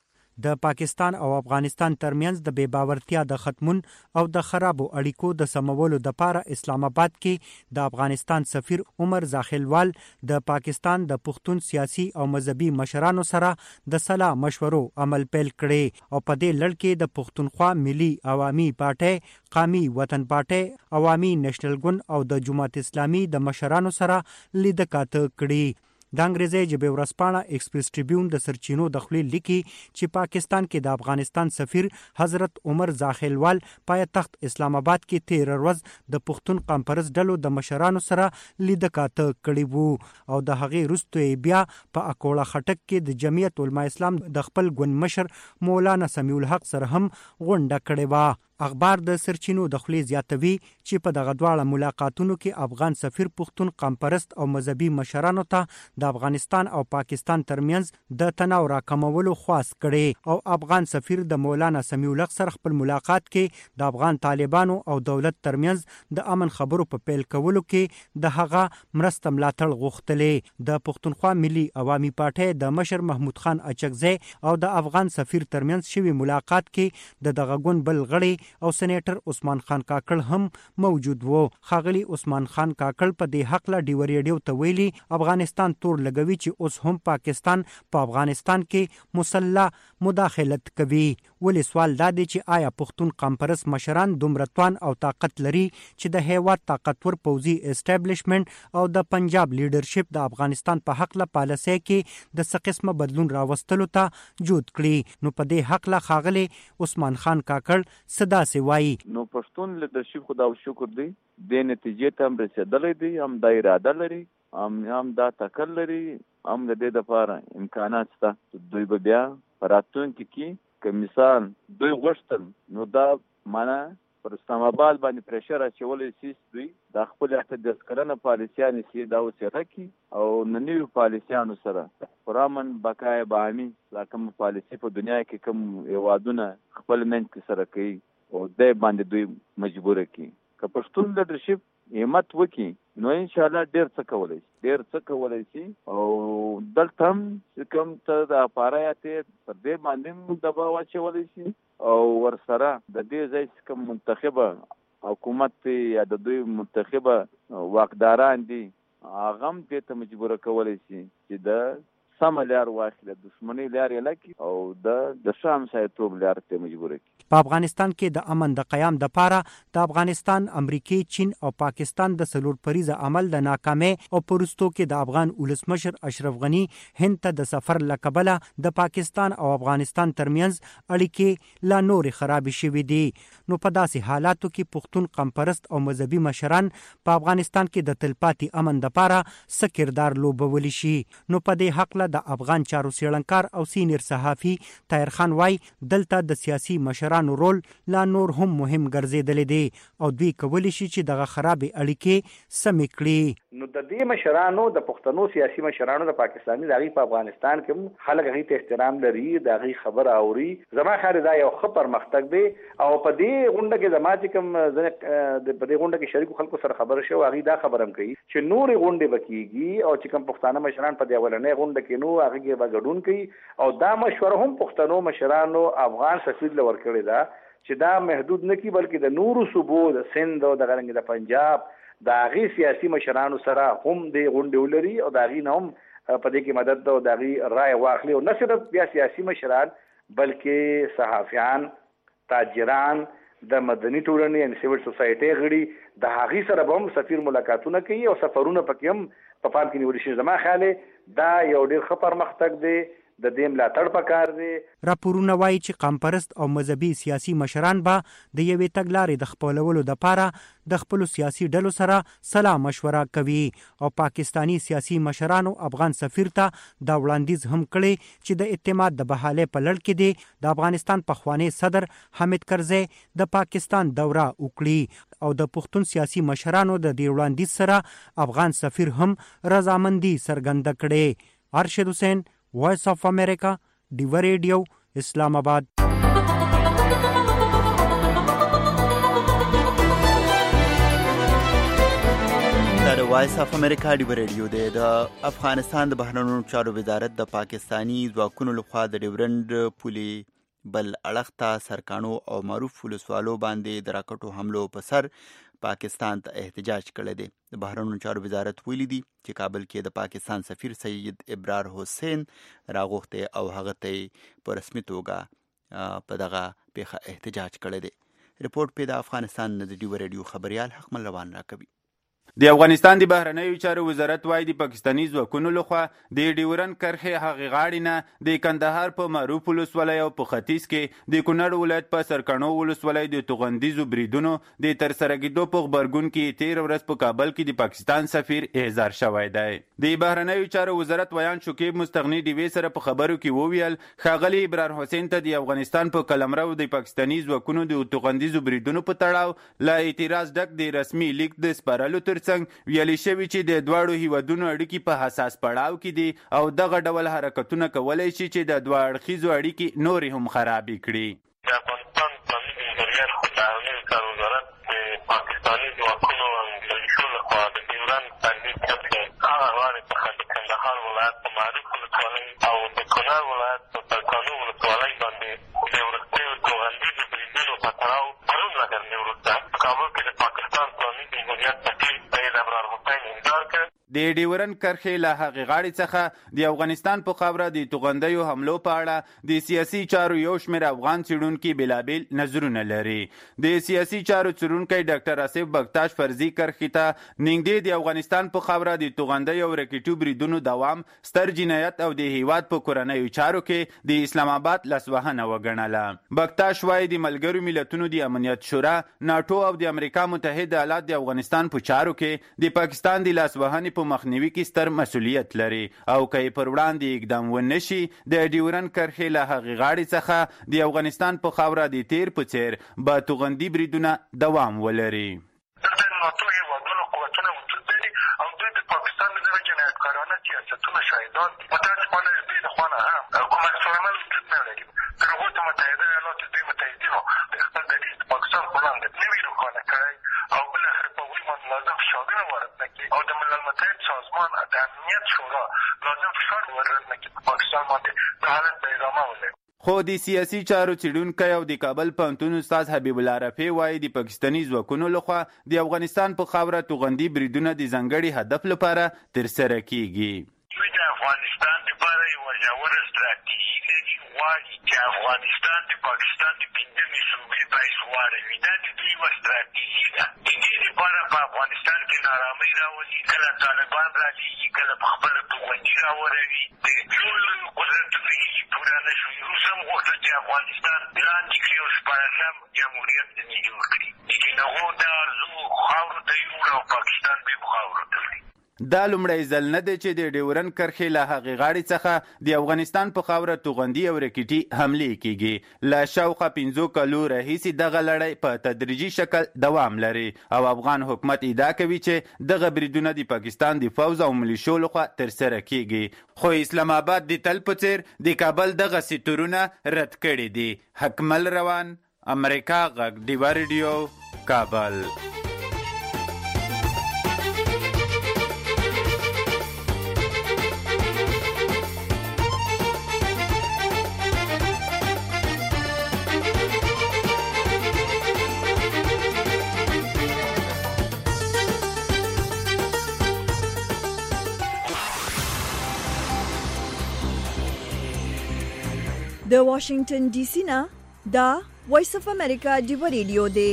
I: د پاکستان او افغانستان ترمنځ د بې باورتیا د ختمون او د خرابو اړیکو د سمولو د پاره اسلام آباد کې د افغانستان سفیر عمر داخلوال د پاکستان د پښتون سیاسي او مذهبي مشرانو سره د صلاح مشورو عمل پیل کړي او په دې لړ کې د پښتونخوا ملي عوامي پارټي، قومي وطن پارټي، عوامي نېشنل ګوند او د جماعت اسلامي د مشرانو سره لیدکاته کړي. د انګریزي ژبې ورځپاڼه ایکسپریس ټریبیون د سرچینو د خپل لیکي چې پاکستان کې د افغانستان سفیر حضرت عمر داخلوال پایتخت اسلام آباد کې تیر ورځ د پښتون قام پرست ډلو د مشرانو سره لیدکاته کړي وو او د هغې وروسته بیا په اکوړه خټک کې د جمعیت علماء اسلام د خپل ګوند مشر مولانا سمیع الحق سره هم غونډه کړې وه. اخبار د سرچینو د خپل زیاتوي چې په دغه دواړه ملاقاتونو کې افغان سفیر پښتون قام پرست او مذهبي مشرانو ته د افغانستان او پاکستان ترمنځ د تناو راکمولو خواست کړي او افغان سفیر د مولانا سمیع الحق سره خپل ملاقات کې د افغان طالبانو او دولت ترمنځ د امن خبرو په پیل کولو کې د هغه مرسته ملاتړ غوښتلې. د پښتونخوا ملي عوامي پارټي د مشر محمود خان اچکزی او د افغان سفیر ترمنځ شوی ملاقات کې د دغه ګوند بل غړي او سېنیټر عثمان خان کاکړ هم موجود وو. خاغلی عثمان خان کاکړ په دې حق لا ډیوا رادیو ته ویلي افغانستان تور لګوي چې اوس هم پاکستان په افغانستان کې مسلح مداخلت کوي. ولې سوال دا دی چې آیا پښتون قام پرست مشران دومره توان او طاقت لري چې د هیواد طاقتور پوځي اسټابلیشمنت او د پنجاب لیډرشپ د افغانستان په حق لا پالیسي کې د څه قسمه بدلون راوستلو ته جوړ کړي؟ نو په دې حق لا خاغلی عثمان خان کاکړ صدا وایي
H: نو پښتون لیدرشپ خدا او شکر دی د نتیجې ته هم رسیدلی دی، هم دا اراده لري، هم هم دا تکل لري، هم د دې لپاره امکانات شته. دوی به بیا په راتلونکي کې که مثال دوی غوښتل نو دا معنا پر اسلام آباد باندې پریشر اچولی شي دوی د خپل احتجاج کړنه پالیسیانو سي دا وسیله کی او ننوي پالیسیانو سره پرامن بقای باهمي لا کوم پالیسی په دنیا کې کوم هیوادونه خپل منځ کې سره کوي او د باندې دوی مجبور کی. که پښتون لیدرشپ همت وکي نو ان شاء الله ډیر څه کولای شي ډیر څه کولای شي او دلته هم کوم ته د اپارایته پر دې باندې دباو اچولای شي او ورسره د دې ځای کوم منتخبه حکومت یا د دوی منتخبه واکداران دي هغه هم دې ته مجبور کولای شي چې د سم لار واخله دښمنی لار یې لکه او د د شام سایتوب لار ته مجبور کی.
I: په افغانستان کې د امن د قیام د پاره د افغانستان، امریکای، چین او پاکستان د سلور پریزه عمل د ناکامۍ او پرستو کې د افغان ولسمشر اشرف غنی هند ته د سفر لقبله د پاکستان او افغانستان ترمنځ اړیکې لا نور خراب شوې دي. نو په داسې حالاتو کې پښتون قام پرست او مذهبي مشران په افغانستان کې د تلپاتې امن د پاره څه کردار لوبولی شي؟ نو په دې حق د افغان چارو سیړنکار او سینیر صحافي طاهر خان وای دلته د سیاسي مشرانو رول لا نور هم مهم ګرځیدلی دی او دوی کولی شي چې دغه خراب اړیکې سمې کړي.
J: نو د دې مشرانو د پښتنو سیاسي مشرانو د پاکستاني دغه په افغانستان کې خلک هغه ته احترام لري، دغه خبره اوري. زما خیال دا یو ښه پرمختګ دی او په دې غونډه کې زما چې کوم د په دې غونډه کې شریکو خلکو سره خبره شو، هغه دا خبره هم کوي چې نور غونډې وکيږي او چې کوم پښتانه مشران په دې اولنې غونډه کې نو هغه کې وګډون کوي او دا مشوره هم پښتنو مشرانو افغان سفیر لور کړی دا چې دا محدود نه کی بلکې د نورو صوبو د سند او د غرنګ د پنجاب د هغې سیاسي مشرانو سره هم د غونډې ولري او د هغې نه هم په دې کې مدد او د هغې رایه واخلي او نه صرف بیا سیاسي مشران بلکې صحافیان، تاجران، د مدني ټولنې یعنې سیول سوسایټۍ غړي د هغې سره به هم سفیر ملاقاتونه کوي او سفرونه پکې هم په پام کې نیول شي. زما خیال دا یو ډېر ښه پرمختګ دی، د دې ملاتړ پکار دی.
I: راپورونه وایي چې قامپرست او مذهبي سیاسي مشران به د یوې تګلارې د خپلولو دپاره د خپلو سیاسي ډلو سره سلا مشوره کوي او پاکستانی سیاسي مشرانو افغان سفیر ته دا وړاندیز هم کړی چې د اعتماد د بحالې په لړ کې دی د افغانستان پخوانی صدر حامد کرزی د پاکستان دوره وکړي او د پښتون سیاسي مشرانو د دې وړاندیز سره افغان سفیر هم رضامندي څرګنده کړې. ارشد حسین، وائس آف امریکا، ډیو ریډیو، اسلام آباد.
C: د وایس اف امریکا ډیو ریډیو دی. د افغانستان د بهرنیو چارو وزارت د پاکستانی ځواکونو لخوا د ډیورنډ پولې بل اړخ ته سرکانو او معروف ولسوالو باندې د راکټو حملو په سر پاکستان ته احتجاج کړی دی. د بهرنیو چارو وزارت ویلي دي چې کابل کې د پاکستان سفیر سید ابرار حسین راغوښتی او هغه ته په رسمي توګه په دغه پیښه احتجاج کړی دی. رپورټ په د افغانستان د ډیو ریډیو خبريال حکمل روان راکوي.
K: د افغانستان د بهرنیو چارو وزارت وايي د پاکستاني ځواکونو لخوا د ډیورن کرښې هغې غاړې نه د کندهار په معروف ولسوالۍ او په ختیځ کې د کونړ ولایت په سرکڼو ولسوالۍ د توغندیزو بریدونو د ترسره کېدو په غبرګون کې تېره ورځ په کابل کې د پاکستان سفیر احضار شوی دی. د بهرنیو چارو وزارت ویان شکیب مستغني ډیوې سره په خبرو کې وویل ښاغلي ابرار حسین ته د افغانستان په قلمرو د پاکستاني ځواکونو د توغندیزو بریدونو په تړاو له اعتراض ډک د رسمي لیک د سپارلو تر څنګ ویلي شوي چې د دواړو هیوادونو اړیکې په حساس پړاو کې دي او دغه ډول حرکتونه کولی شي چې د دوه اړخیزو اړیکې نورې هم خرابې کړي.
L: د افغانستان اسلامي جمهوریت په بهرنیو چارو وزارت د پاکستاني ځواکونو او ملیشو لخوا د ډیورنډ تنظیم کرښې هغه غاړې څخه د کندهار ولایت په معروف ولسوالۍ او د کونړ ولایت په سرکانو ولسوالۍ باندې د وروستیو توغندیزو بریدونو په تړاو پرون له ګرمۍ وروسته په کابل کې د پاکستان اسلامي جمهوریت سفیر
K: د ډیورن کرښې له هغې غاړې څخه د افغانستان په خاوره د توغندیو حملو په اړه د سیاسي چارو یو شمېر افغان څېړونکي بېلابېل نظرونه لري. د سیاسي چارو څېړونکی ډاکټر آصف بکتاش فرضي کرښې ته نږدې د افغانستان په خاوره د توغندیو او راکټي بریدونو دوام ستر جنایت او د هیواد په کورنیو چارو کې د اسلام آباد لاسوهنه وګڼله. بکتاش وایي د ملګرو ملتونو د امنیت شورا، ناټو او د امریکا متحده ایالات د افغانستان په چارو کې د پاکستان د لاسوهنې په مخنیوي کې ستر مسؤلیت لري او که یې پر وړاندې اقدام ونه شي د ډیورن کرښې له هغې غاړې څخه د افغانستان په خاوره د تیر په څیر به توغندي بریدونه دوام ولري.
L: دلته ناټو هېوادونو قوتونه وجود لري او دوی د پاکستان د دغه جنایتکارانه سیاستونو شاهدان دي. متاسفانه د دوی د خوا نه هم کوم عکس العمل وجود نه لري. تر هغو چې متحده ایالاتو دوی متحدینو خپل دریځ د پاکستان په وړاندې نه وي روښانه کړی او بالاخره په هغوی باندې لازم فشارونه وارد نه کړي او د ملل متحد سازمان د امنیت شورا لازم فشار وارد نه کړي په پاکستان باندې د حالت به ادامه ولري.
K: خو د سیاسي چارو څېړونکی او د کابل پوهنتون استاد حبیب الله رفیع وایي د پاکستاني ځواکونو لخوا د افغانستان په خاوره توغندي بریدونه د ځانګړي هدف لپاره ترسره کیږي.
L: دوی د افغانستان لپاره یوه ژوره ستراتیژي لري، غواړي چې افغانستان د پاکستان د پنځمې صوبې باعث واړوي. دا د دوی یوه ستراتیژي ده. د دې لپاره په افغانستان کې نارامۍ راولي، کله طالبان رالیږي، کله په خپله توغندي راوروي. د لویو لویو قدرتونو هیلې پوره نه شوي. روس هم غوښتل چې افغانستان لاندې کړي او شپاړسم جمهوریت ځینې جوړ کړي. لیکن هغو دا ارزو خاورو ته یوړه او پاکستان بیا په خاورو ته وړي.
K: دا لومړی ځل نه دی چې د ډیورن کرښې له هغې غاړې څخه د افغانستان په خاوره توغندي او راکټي حملې کیږي. له شاوخوا پنځو کالو راهیسې دغه لړۍ په تدریجي شکل دوام لري او افغان حکومت ادعا کوي چې دغه بریدونه د پاکستان د فوز او ملیشو لخوا ترسره کیږي. خو اسلام آباد د تل په څیر د کابل دغه سیتورونه رد کړي دي. حکمل روان، امریکا غږ، ډیوا ریډیو، کابل.
A: د واشنگټن ډي سي نه دا وایس اف امریکا ډیوا ریډیو دی.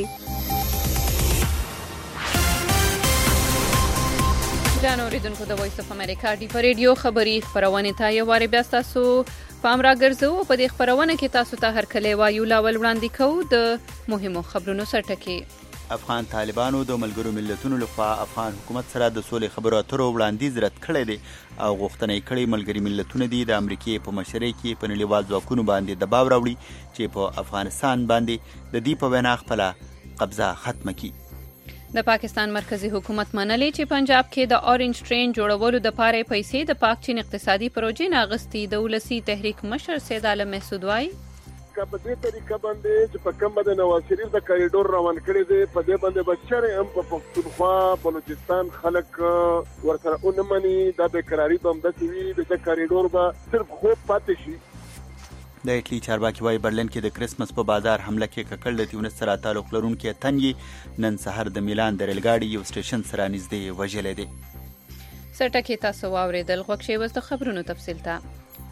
B: ګران اوریدونکو د وایس اف امریکا ډیوا ریډیو خبری خبرونه ته یو واری بیا تاسو پام را ګرځو. په دې خبرونه کې تاسو ته هر کله وایو لاول وړاندې کوو د مهمو خبرونو سرټکی.
C: افغان طالبانو د ملګرو ملتونو لخوا افغان حکومت سره د سولې خبرو اترو وړاندیز رد کړی دی او غوښتنه یې کړې ملګري ملتونه دي د امریکې په مشرۍ کې په نړیوال ځواکونو باندې دباو راوړي چې په افغانستان باندې د دې په وینا خپله قبضه ختمه کړي.
B: د پاکستان مرکزی حکومت منلي چې پنجاب کې د اورنج ټرین جوړولو د پاره پیسې د پاک چین اقتصادي پروژې نه اغستې. د ولسی تحریک مشر سید عالم محسود وایي
D: که په دې طریقه باندې چې په کوم باندې نواز شریف د کریډور روان کړی دی په دې باندې بچره هم په پښتونخوا بلوچستان خلک ورسره اونمني د بیکراری بمدتي وي د کریډور به صرف خوب پاتې شي.
C: د ایټلی چارواکي وايي برلین کې د کریسمس په بازار حمله کې ککړ د تیونس سره تعلق لرونکي تنګي نن سحر د میلان د ریلګاډي یو سټیشن سره نږدې وژلې دي.
B: سرټکی تاسو واوریدل. غوښ شی وس د خبرونو تفصیل ته.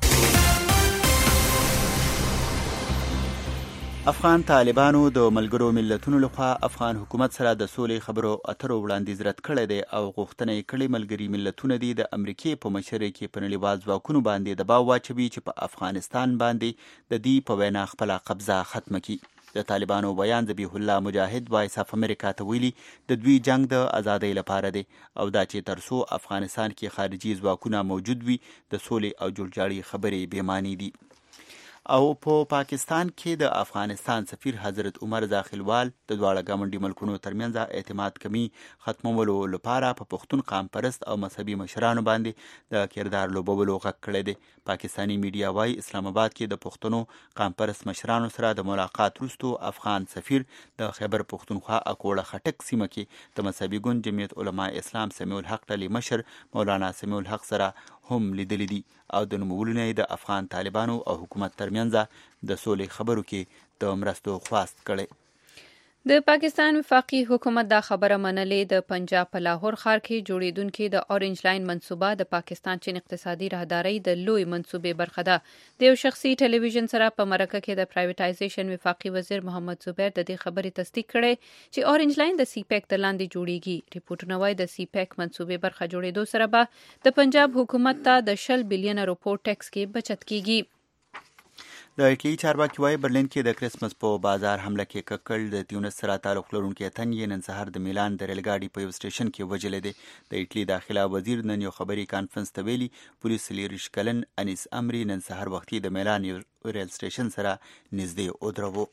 C: افغان طالبانو د ملګرو ملتونو لخوا افغان حکومت سره د سولې خبرو اترو وړاندیز رد کړی دی او غوښتنه یې کړې ملګري ملتونه دي د امریکې په مشرۍ کې په نړیوال ځواکونو باندې دباو واچوي چې په افغانستان باندې د دې په وینا خپله قبضه ختمه کړي. د طالبانو بیان ذبیح الله مجاهد وایس اف امریکا ته ویلي د دوی جنگ د ازادۍ لپاره دی او دا چې ترڅو افغانستان کې خارجي ځواکونه موجود وي د سولې او جوړجاړي خبرې بېمعنی دي. او په پا پاکستان کې د افغانستان سفیر حضرت عمر زاخیلوال د دواړه ګاونډي ملکونو ترمنځ اعتماد کمی ختمولو لپاره په پښتون قام پرست او مذهبي مشرانو باندې د کردار لوبولو غږ کړی دی. پاکستانی میډیا وايي اسلام آباد کې د پښتنو قام پرست مشرانو سره د ملاقات وروسته افغان سفیر د خیبر پښتونخوا اکوړه خټک سیمه کې د مذهبي ګوند جمعیت علما اسلام سمیع الحق ډلې مشر مولانا سمیع الحق سره هم لیدلی دي او د نوموړو نه د افغان طالبانو او حکومت ترمنځ د سولې خبرو کې د مرستو خواست کړي.
B: د پاکستان وفاقي حکومت دا خبره منلې. د پنجاب په لاهور ښار کې جوړیدونکې د اورنج لاین منصوبه د پاکستان چین اقتصادي راهدارۍ د لوی منصوبې برخه ده. د یو شخصي ټلویزیون سره په مرکه کې د پرایویټایزیشن وفاقي وزیر محمد زبیر د دې خبرې تصدیق کړي چې اورنج لاین د سی پیک د لاندې جوړیږي. ریپورتونه وايي د سی پیک منصوبې برخه جوړېدو سره به د پنجاب حکومت ته د شل بلین روپو ټیکس کې بچت کیږي.
C: د ایټلی چارواکي وايي برلین کې د کریسمس په بازار حمله کې ککړ د تیونس سره تعلق لرونکي تن یې نن سهار د میلان د ریلګاډي په یو سټیشن کې وژلی دی. د ایټلی داخله وزیر نن یو خبري کانفرنس ته ویلي پولیس لیریش کلن انیس امری نن سهار وختي د میلان یو ریل سټیشن سره نږدې ودروو.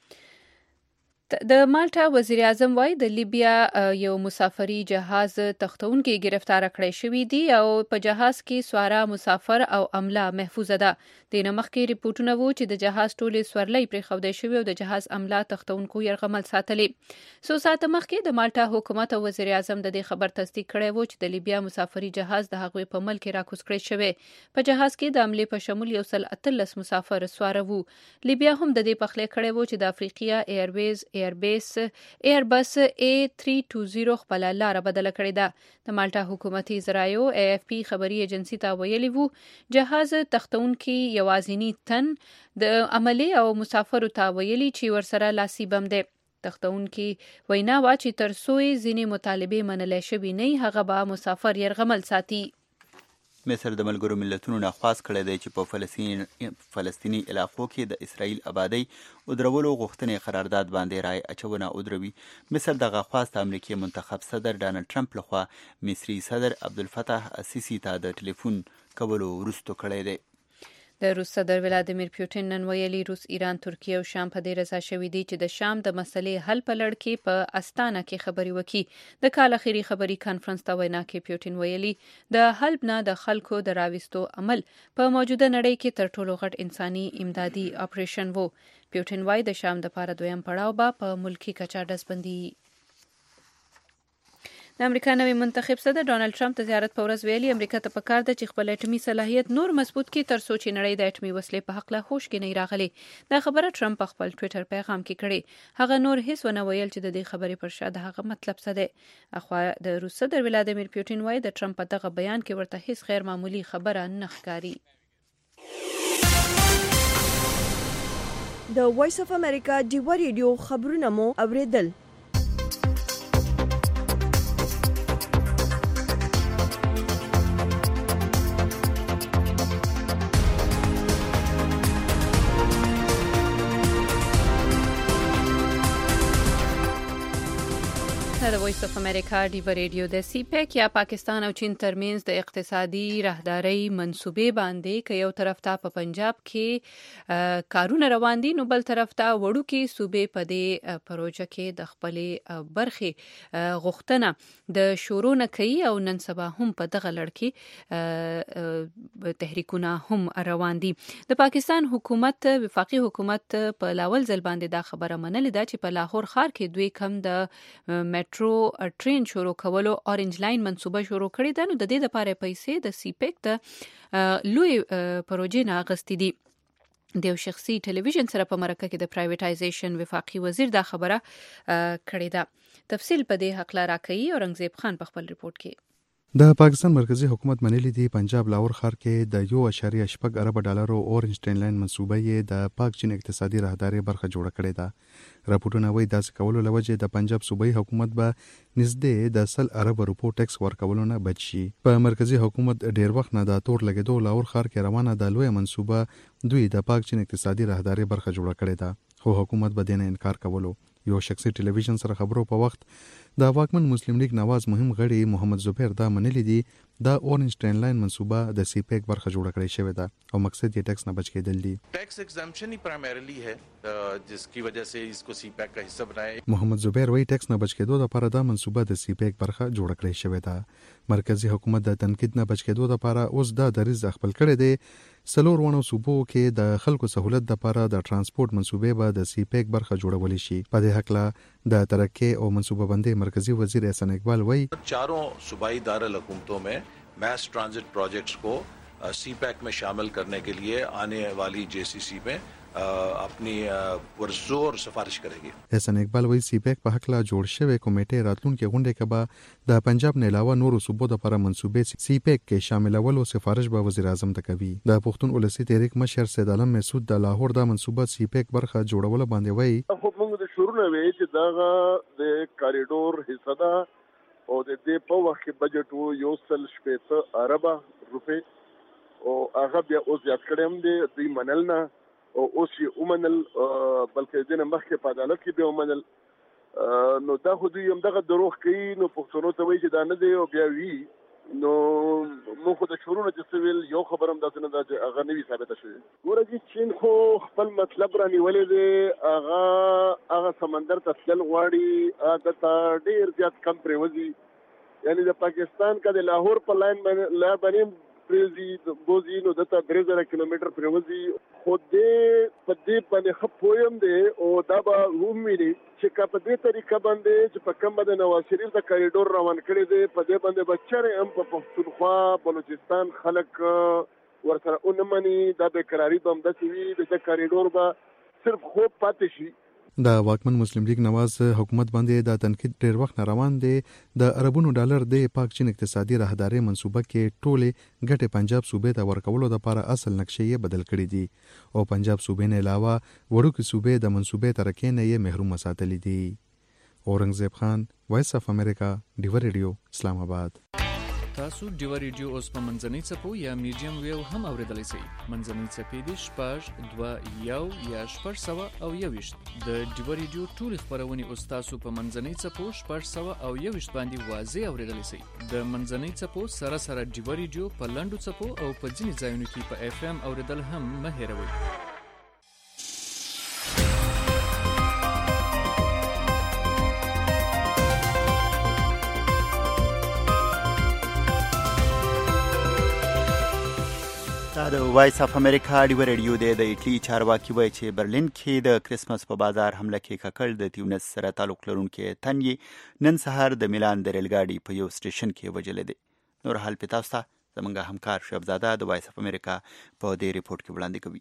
B: د مالټا وزیر اعظم وايي د لیبیا یو مسافري جهاز تختونکي گرفتار کړی شوی دی او په جهاز کې سواره مسافر او عمله محفوظه ده. د نمخکې ریپورتونه وو چې د جهاز ټولې سورلۍ پرې خوده شوی او د جهاز عمله تختونکو يرغمل ساتلې. څو ساعته مخکې د مالټا حکومت او وزیر اعظم د دې خبر تصدیق کړی وو چې د لیبیا مسافري جهاز د هغوی په ملک راکوز کړی شوی. په جهاز کې د عملې په شمول یو سل اتلس مسافر سواره وو. لیبیا هم د دې پخلی کړی وو چې د افریقیا ایرویز ایربیس ایربس اے تھری ټو زیرو خپل لار بدل کړی ده. د مالټا حکومتي ذرایو اے اف پی خبري ایجنسی ته ویلي وو جهاز تختونکي یوازینی تن د عملي او مسافرو ته ویلي چې ورسره لاسي بم دی. تختونکي وینا وا چې تر څو ځینې مطالبه منلې شوی نه هغه به مسافر يرغمل ساتي.
C: مصر د ملګرو ملتونو نه خواست کړی دی چې په فلسطین فلسطینی علاقو کې د اسرائیل آبادی او درولو غوښتنې قرارداد باندې رای اچونه ودروي. مصر دغه خواست امریکای منتخب صدر ډانلډ ټرمپ لخوا مصري صدر عبدالفتاح السیسی ته د ټلیفون کولو وروسته کړی دی.
B: د روس صدر ولادیمیر پوتین نن ویلي روس، ایران، ترکیه او شام په دې رضا شوي دي چې د شام د مسلې حل په لړ کې په استانه کې خبرې وکړي. د کال اخیری خبري کانفرنس ته وینا کې پوتین ویلي د حل نه د خلکو د راوستو عمل په موجوده نړۍ کې تر ټولو غټ انساني امدادي اپریشن وو. پوتین وايي د شام د پاره دویم پړاو به په ملکی کچا ډزبندي. د امریکا نوی منتخب صدر ډانلډ ټرمپ د زیارت په ورځ ویلي امریکا ته پکار ده چې خپل اټومي صلاحیت نور مضبوط کړي تر څو چې نړۍ د اټومي وسلې په حق لا خوش کې نه راغلي. دا خبره ټرمپ په خپل ټوئیټر پیغام کې کړې. هغه نور هیڅ ونه ویل چې د دې خبرې پر شا د هغه مطلب څه دی. اخوا د روس صدر ولادیمیر پوتین وايي د ټرمپ په دغه بیان کې ورته هیڅ غیر معمولی خبره نه ښکاري.
A: د وایس اف امریکا ډیو ریډیو خبرونه مو اوریدل.
B: د وایس اف امریکا ډیو ریډیو د سی پیک یا پاکستان او چین ترمنځ د اقتصادي راهدارۍ منصوبې باندې که یو طرف ته په پنجاب کې کارونه روان دي، نو بل طرف ته وړوکې صوبې په دې پروژه کې د خپلې برخې غوښتنه د شروع نه کوي او نن سبا هم په دغه لړ کې تحریکونه هم روان دي. د پاکستان حکومت وفاقي حکومت په لاول ځل باندې دا خبره منلې ده چې په لاهور ښار کې دوی کم د میټرو ټرین شروع کولو اورنج لاین منصوبه شروع کړې ده. نو د دې لپاره پیسې د سی پیک د لوی پروژې نه اخیستې دي. د یو شخصي ټلویزیون سره په مرکه کې د پرایویټایزیشن وفاقي وزیر دا خبره کړې ده. تفصیل په دې حق لاره کوي اورنګزیب خان په خپل ریپورت کې.
M: د پاکستان مرکزی حکومت منلي دی پنجاب لاهور ښار کې د یو اشاریه شپږ ارب ډالرو اورنج ټرین لاین منصوبه یې د پاک چین اقتصادي راهداري برخه جوړه کړې ده. راپورټونه وایي داسې کولو لوجه د پنجاب صوبایي حکومت به نږدې د سل ارب روپو ټیکس ورکولو نه بچ شي. په مرکزی حکومت ډیر وخت نه د تور لګیدو لاهور ښار کې روانه د لوی منصوبه دوی د پاک چین اقتصادي راهداري برخه جوړه کړې ده، خو حکومت به دینه انکار کولو. یو شخصي ټلویزیون سره خبرو په وخت د واکمن مسلم لیگ نواز مهم غړي محمد زبیر دا منلي دي دا اورنج ټرین لاین منصوبه د سی پیک برخه جوړه کړې شوې ده او مقصد یې ټیکس نه بچ کېدل دي.
N: ټیکس ایگزامپشن ہی پرائمریلی ہے جس کی وجہ سے اس کو سی پیک کا حصہ بنایا.
M: محمد زبیر وایي ټیکس نه بچ کېدو لپاره دا منصوبه د سی پیک برخه جوړه کړې شوې ده. مرکزی حکومت د تنقید نه بچ کېدو لپاره اوس دا دریځ خپل کړی دی. سلور ونو صوبو کې د خلکو سہولت لپاره د ترانسپورت منصوبې به د سی پیک برخه جوړول شي. په دې حق لا د ترقی او منصوبه بندي مرکزی وزیر احسان اقبال وایي
N: چاروں صوبائی دارالحکومتوں میں میس ٹرانزٹ پروجیکٹس کو سی پیک میں شامل کرنے کے لیے آنے والی جے سی سی میں اپنی پرزور سفارش کرے گی.
M: احسان اقبال وایي سی پیک په حق لا جوړ شوی کمیټې راتلونکي غونډې کې به د پنجاب نه علاوه نورو صوبو لپاره منصوبې سی پیک کې شاملولو سفارش به وزیر اعظم ته کوي. د پښتون ولسی تحریک مشر سید عالم مسعود د لاهور د منصوبه سی پیک برخه جوړول باندې وایي
D: موږ د شروع نه وی چې دا د کاریډور حصہ ده او د دې په وخت کې بجټ وو یو سل شپږ ارب روپے او هغه بیا اوس زیات کړم دی دوی منل نه او اوس یې ومنل بلکې ځینې مخکې په عدالت کې بیا ومنل. نو دا خو دوی هم دغه دروغ کوي. نو پښتنو ته وایي چې دا نه دی او بیا وي. نو موږ خو د شروع نه چې سویل یو خبر هم داسې نه ده چې هغه نه وي ثابته شوې. ګوره چې چین خو خپل مطلب رانیولی دی، هغه هغه سمندر ته تلل غواړي، هغه ته ډېر زیات کم پرېوځي. یعنې د پاکستان که د لاهور په لاین باندې پریوزي بوزي نو دته درې زره کیلومتر پریوزي. خو دې په دې باندې ښه پویم دی او دا به ومیني چې که په دې طریقه باندې چې په کوم باندې نواز شریف د کاریډور روان کړی دی په دې باندې به چرې هم په پښتونخوا بلوچستان خلک ورسره ونه مني. دا بېقراري به همداسې وي، د دې کاریډور به صرف خوب پاتې شي.
M: د واکمن مسلم لیگ نواز حکومت باندې د تنقید ډیر وخت نه روان دی. د اربونو ډالر د پاک چین اقتصادي راهداري منصوبه کې ټولې ګټې پنجاب صوبې ته ورکولو لپاره اصل نقشې یې بدل کړې دي او پنجاب صوبې نه علاوه وړوکې صوبې د منصوبې ترکې نه یې محروم ساتلې دي. اورنګزیب خان، وایس اف امریکا، ډیو ریډیو، اسلام آباد.
O: تاسو ډیوا ریډیو اوس په منځنۍ څپو یا میډیم ویو هم اوریدلی شئ. منځنۍ څپې دي شپږ دوه یو یا شپږ سوه او یوویشت. د ډیوا ریډیو ټولې خپرونې اوس تاسو په منځنۍ څپو شپږ سوه او یوویشت باندې واضح اوریدلی شئ. د منځنۍ څپو سره سره ډیوا ریډیو په لنډو څپو او په ځینې ځایونو کې په اف ام اوریدل هم مه هیروئ.
C: دا د وایس اف امریکا ډیوا ریډیو دی. د ایټلی چارواکي وایي چې برلین کې د کرسمس په بازار حمله کې ککړ د تیونس سره تعلق لرونکي تن یې نن سهار د میلان د ریل ګاډي په یو سټیشن کې وژلی دی. نور حال په تاسو ته زموږ همکار شهبزاده د وایس اف امریکا په دې ریپورت کې وړاندې کوي.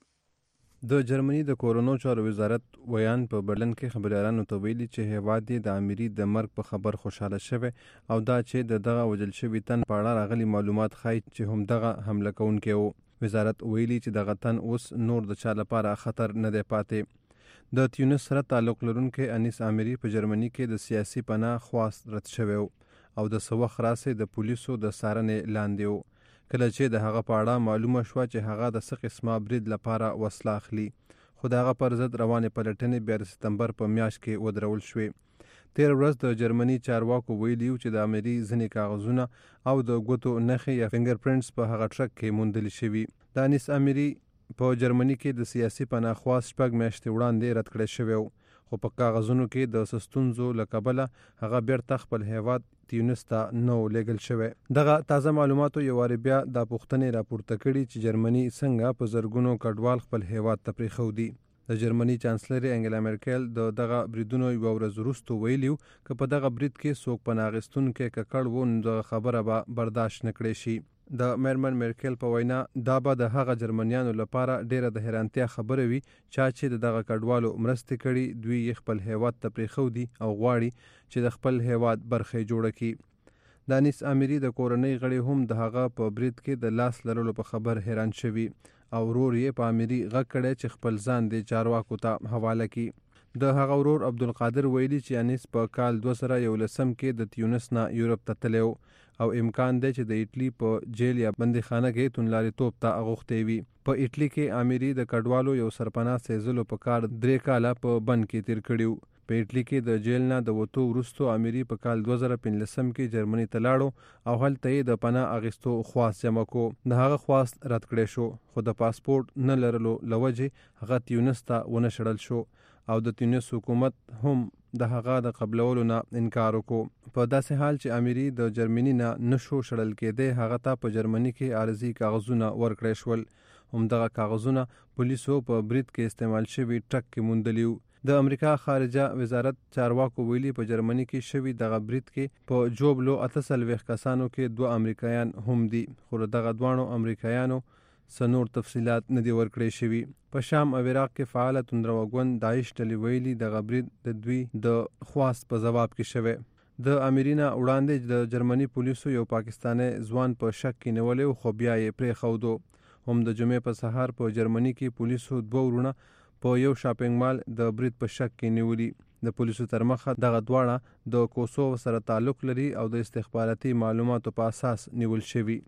F: د جرمني د کورونو چارو وزارت ویان په برلین کې خبريالانو ته ویلي چې هیواد د اميري د مرګ په خبر خوشاله شوی او دا چې د دغه وجل شوی تن په اړه راغلي معلومات ښایي چې هم دغه حمله کوونکی و. وزارت ویلي چې دغه تن اوس نور د چا لپاره خطر نه دی پاتې. د تیونس سره تعلق لرونکي انیس اميري په جرمني کې د سیاسي پناه خواست رد شوی او د څه وخت راځي د پولیسو د څارنې لاندې و. کله چې د هغه په اړه معلومه شوه چې هغه د څه قسمه برید لپاره وسله اخلي، خو د هغه پر ضد روانې پلټنې بیا د سپتمبر په میاشت کې ودرول شوې. تیر ورځ د جرمني چارواکو ویلي چې د اميري ځینې کاغذونه او د ګوتو نښې یا فنګر پرنټس په هغه ټرک کې موندل شوي. د انیس اميري په جرمني کې د سیاسي پناه خواست شپږ میاشتې وړاندې رد کړی شوی و، خو په کاغذونو کې د ستونزو له کبله هغه بیرته خپل هیواد تیونس ته نو لیږل شوی. دغه تازه معلوماتو یو وارې بیا دا پوښتنې راپورته کړي چې جرمني څنګه په زرګونو کډوال خپل هیواد ته پرېښودي. د جرمني چانسلر انګلا مرکل د دغه بریدونو یو ورځ وروسته ویلي که په دغه برید کې څوک پناه اخیستونکی ککړ و نو دغه خبره به برداشت نه کړی شي. د میرمن مرکل په وینا دا به د هغه جرمنیانو لپاره ډیره د حیرانتیا خبره وي چا چې د دغه کډوالو مرستې کړي دوی یې خپل هیواد ته پرېښودي او غواړي چې د خپل هیواد برخه جوړه کړي. د انیس اميري د کورنۍ غړي هم د هغه په برید کې د لاس لرلو په خبر حیران شوي او ورور یې په اميري غږ کړی چې خپل ځان د چارواکو ته حواله کړي. د هغه ورور عبدالقادر ویلي چې انیس په کال دوه زره یولسم کې د تیونس نه یورپ ته تللی او امکان دی چې د ایټلی په جیل یا بندیخانه کې توندلاریتوب ته اغوښتی وي. په ایټلی کې اميري د کډوالو یو سرپناه سیزلو په کار درې کاله په بند کې تیر کړي وو. په ایټلی کې د جیل نه د وتو وروسته اميري په کال دوه زره پنځلسم کې جرمني ته لاړو او هلته یې د پناه اخیستو خواست جمع کو. د هغه خواست رد کړی شو خو د پاسپورت نه لرلو له وجې هغه تیونس ته ونه شړل شو او د تیونس حکومت هم د هغه د قبلولو نه انکار وکړو. په داسې حال چې اميري د جرمني نه نشو شړل کېدی هغه ته په جرمني کې عارضي کاغذونه ورکړی شول. همدغه کاغذونه پولیسو په برید کې استعمال شوي ټرک کې موندلي وو. د امریکا خارجه وزارت چارواکو ویلي په جرمني کې شوي دغه برید کې په جوبلو اته څلوېښت کسانو کې دوه امریکایان هم دي، خو دغه دواړو امریکایانو څه نور تفصیلات نه دي ورکړی شوي. په شام او عراق کې فعاله توندروګوند داعش ډلې ویلي دغه برید د دوی د خواست په ځواب کې شوی. د اميري نه وړاندې د جرمني پولیسو یو پاکستاني ځوان په شک کې نیولی خو بیا یې پرېښودو. هم د جمعې په سهار په جرمني کې پولیسو دوه ورونه په یو شاپینګ مال د برید په شک کې نیولي. د پولیسو تر مخه دغه دواړه د کوسوو سره تعلق لري او د استخباراتي معلوماتو په اساس نیول شوي.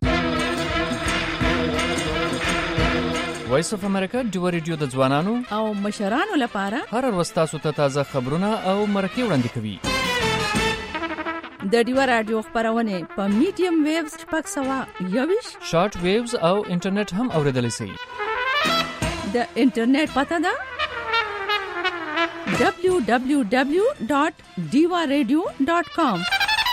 O: وایس اف امریکا ډیوا ریډیو د ځوانانو
P: او مشرانو لپاره
O: هر ورځ تاسو ته تازه خبرونه او مرکې وړاندې کوي.
P: د ډیوا رادیو خبرونه په میډیم ویوز شپږ سوه یوویشت،
O: شارټ ویوز او انټرنیټ هم اوریدلی شئ.
P: د انټرنیټ پته ده دبلیو دبلیو دبلیو ډاټ ډیوا ریډیو ډاټ کام.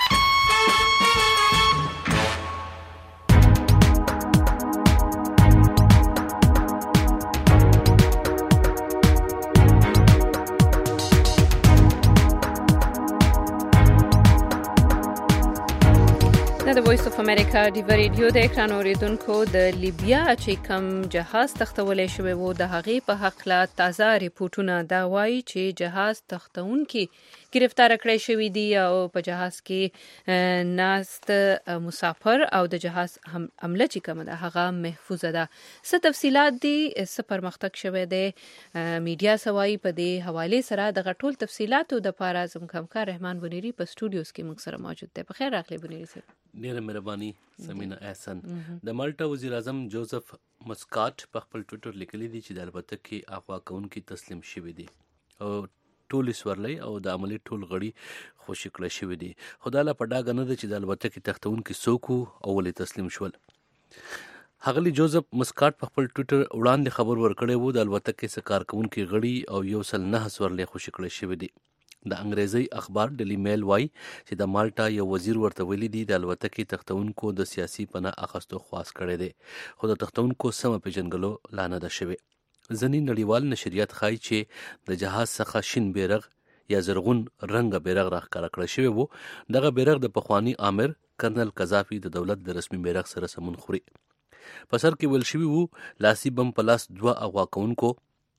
B: د وایس اف امریکا ډیوا ریډیو د اکران اوریدونکو د لیبیا چې کوم جهاز تختولی شوی وو د هغې په هکله تازه ریپورټونه دا وایي چې جهاز تختونکي گرفتار کړی شوی دی او په جهاز کې ناست مسافر او د جهاز عمله چې کومه ده هغه محفوظه ده. څه تفصيلات دي، څه پرمختګ شوی دی، میډیا سوای په دې حواله سره د ټول تفصيلاتو د پاره زموږ همکار رحمان بنيري په سټوډیوز کې موږ سره موجود دی. په خیر راغلی بنيري صاحب.
Q: ډیره مهرباني سمینا احسن. د مالټا وزیر اعظم جوزف مسکاټ په خپل ټویټر لیکلی دی چې د البته کې اغوا کونکي تسلیم شوی دی او ټول سورلۍ او د عملی ټول غړي خوشی کړی شوی دی. خدای لا په ډاګه نه ده چې د البته کې تختونکي څوک او ولې تسلیم شول. هغلی جوزف مسکاټ په خپل ټویټر وړاندې خبر ورکړی وو د البته کې سکار کونکي غړي او یو سل نه سورلۍ خوشی کړی شوی دی. د انګریزي اخبار ډیلی میل وای چې د مالټا یو وزیر ورته ویلي دی د البته کې تختونکو د سیاسي پناه اخستو خواست کړی دی، خو د تختونکو سم پیژنګلو لا نه ده شوی. ځینې نړیوال نشریات ښایي چې د جهاز څخه شین بیرغ یا زرغون رنګ بیرغ راښکاره کړی شوی وو. دغه بیرغ د پخوانی آمر کرنل قذافي د دولت د رسمي بیرغ سره سمون خوري. په سر کې ویل شوی وو لاسي بم په لاس دوه اغوا کوونکو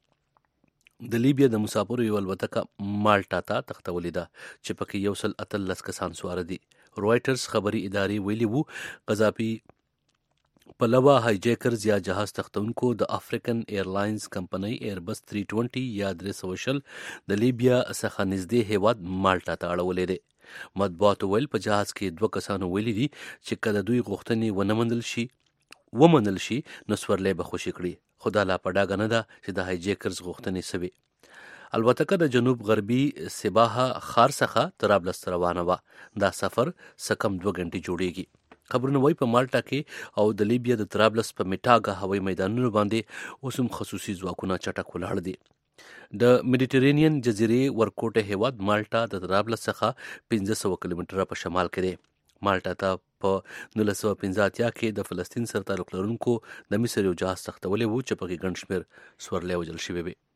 Q: د لیبیا د مسافرو یو الوتکه مالټا ته تختولې ده چې پکې یو سل اتلس کسان سوار دي. رويټرز خبري ادارې ویلي وو قذافي په لوا هایجیکرز یا جهاز تختونکو د افریقن ایرلاینز کمپنۍ ایربس تھری سو یا درې سوه شل د لیبیا څخه نږدې هیواد مالټا ته اړولې دي. مطبوعاتو ویل په جهاز کې دوه کسانو ویلي دي چې کله دوی غوښتنې ونه منل شي ومنل شي نو سورلۍ به خوشي کړي. خدا لا په ډاګه نه ده چې د هایجیکرز غوښتنې سوي. البته د جنوب غربي سباها خار څخه طرابلس روانه وه. دا سفر سکم دوه غنټې جوړیږي. خبرونه وایي په مالټا کې او د لیبیا د طرابلس په میټاګا هوایي میدانونو باندې اوس هم خصوصي ځواکونه چټک ولاړ دي. د میډیټرینین جزیرې ورکوټه هیواد مالټا د طرابلس څخه پنځه سوه کیلومتره په شمال کې دی. مالټا ته په نولس سوه پنځه اتیا کې د فلسطین سره تعلق لرونکو د مصر یو جهاز تختولی وو چې پکې ګڼ شمېر سورلۍ وژل شوې وې.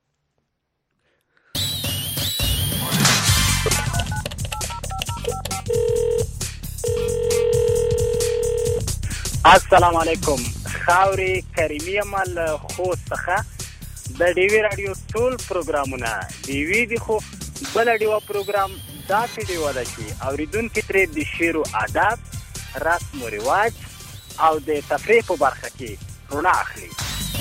R: السلام علیکم. خاورې کریمي عمل خوست څخه د ډیوی رادیو ټول پروګرامونه ډیوی دي، خو بل ډیوا پروګرام داسې ډیوا ده چې اوریدونکي ترې د شعر و ادب، رسم و رواج او د تفریح په برخه کې رڼا اخلي.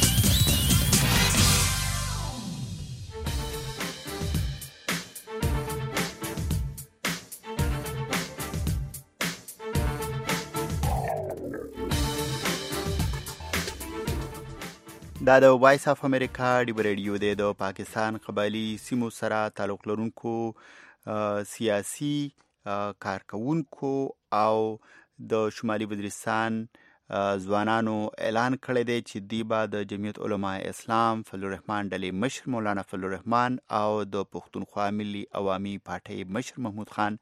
C: دا د وایس اف امریکا ډیو ریډیو دی. د پاکستان قبایلی سیمو سره تعلق لرونکو سیاسي کارکونکو او د شمالي وزیرستان ځوانانو اعلان کړی دی چې دوی به د جمعیت علماء اسلام فضل الرحمن ډلې مشر مولانا فضل الرحمن او د پښتونخوا ملي عوامي پارټۍ مشر محمود خان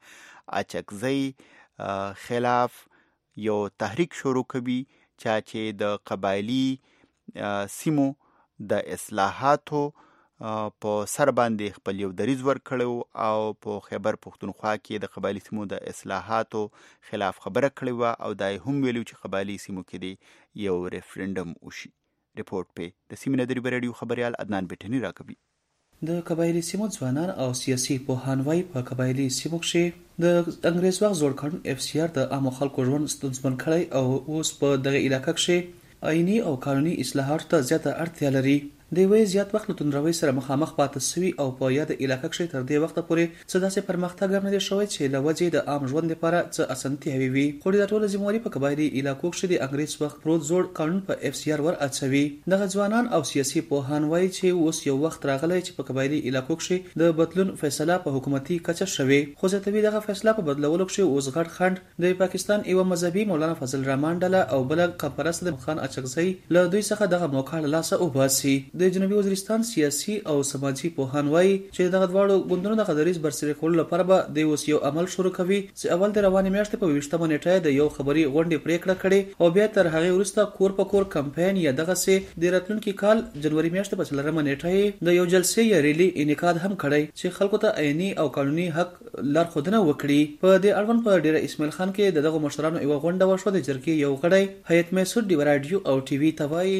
C: اچکزی خلاف یو تحریک شروع کوي چې د قبایلی سیمو د اصلاحاتو په سر باندې خپل یو دریځ ورکړی او په خیبر پښتونخوا کې د قبایلی سیمو د اصلاحاتو خلاف خبره کړې وه او دا یې هم ویلي چې قبایلی سیمو کې دی یو ریفرنډم وشي. رپورټ په د سیمې نه د ریو رادیو خبریال عدنان بټنی راکوي.
S: د قبایلی سیمو ځوانان او سیاسي پوهان وايي په قبایلی سیمو کې د انګریز وخت زوړ قانون اف سی آر د عامو خلکو ژوند ستونزمن کړی او اوس په دغه علاقه کې آئینی او قانوني اصلاحاتو ته زیاته اړتیا لري. د وی زیات وخت له توندروي سره مخامخ پاتې سوي او په یاد علاقه کې تر دې وخت پورې څه داسې پرمختګ هم نه دی شوی چې له وجې د عام ژوند لپاره څه اسانتیاوې وي. خو د ټوله ذمہواري په قبایلی علاقو کې د انګریز وخت پروت زوړ قانون په اف سی آر ور اچوي. دغه ځوانان او سیاسي پوهان وایي چې اوس یو وخت راغلی چې په قبایلی علاقو کې د بدلون فیصله په حکومتي کچه شوي. خو زیاتوي دغه فیصله په بدلولو کې اوس غټ خنډ د پاکستان یو مذهبي مولانا فضل الرحمن ډله او بل قمپرست د خان اچکزی له دوی څخه دغه موقع له لاسه وباسي. د جنوبي وزیرستان سیاسي او سماجي پوهان وایي چې دغه دواړو ګوندونو د غدریز برسېره کولو لپاره به د اوس یو عمل شروع کوي چې اول د روانې میاشتې په ویشتمه نیټه د یو خبري غونډې پریکړه کړې او بیا تر هغه وروسته کور په کور کمپاین یا دغه سي د راتلونکي کال جنوري میاشتې په څلورمه نیټه د یو جلسې یا ریلی انعقاد هم کړی چې خلکو ته عیني او قانوني حق لارښودنه وکړي. په دې اړوند په ډیره اسماعیل خان کې دغه مشرانو یو غونډه وشوه. د جرګې یو غړی حیات میسود دی رادیو او ټي وي ته وایي
J: اف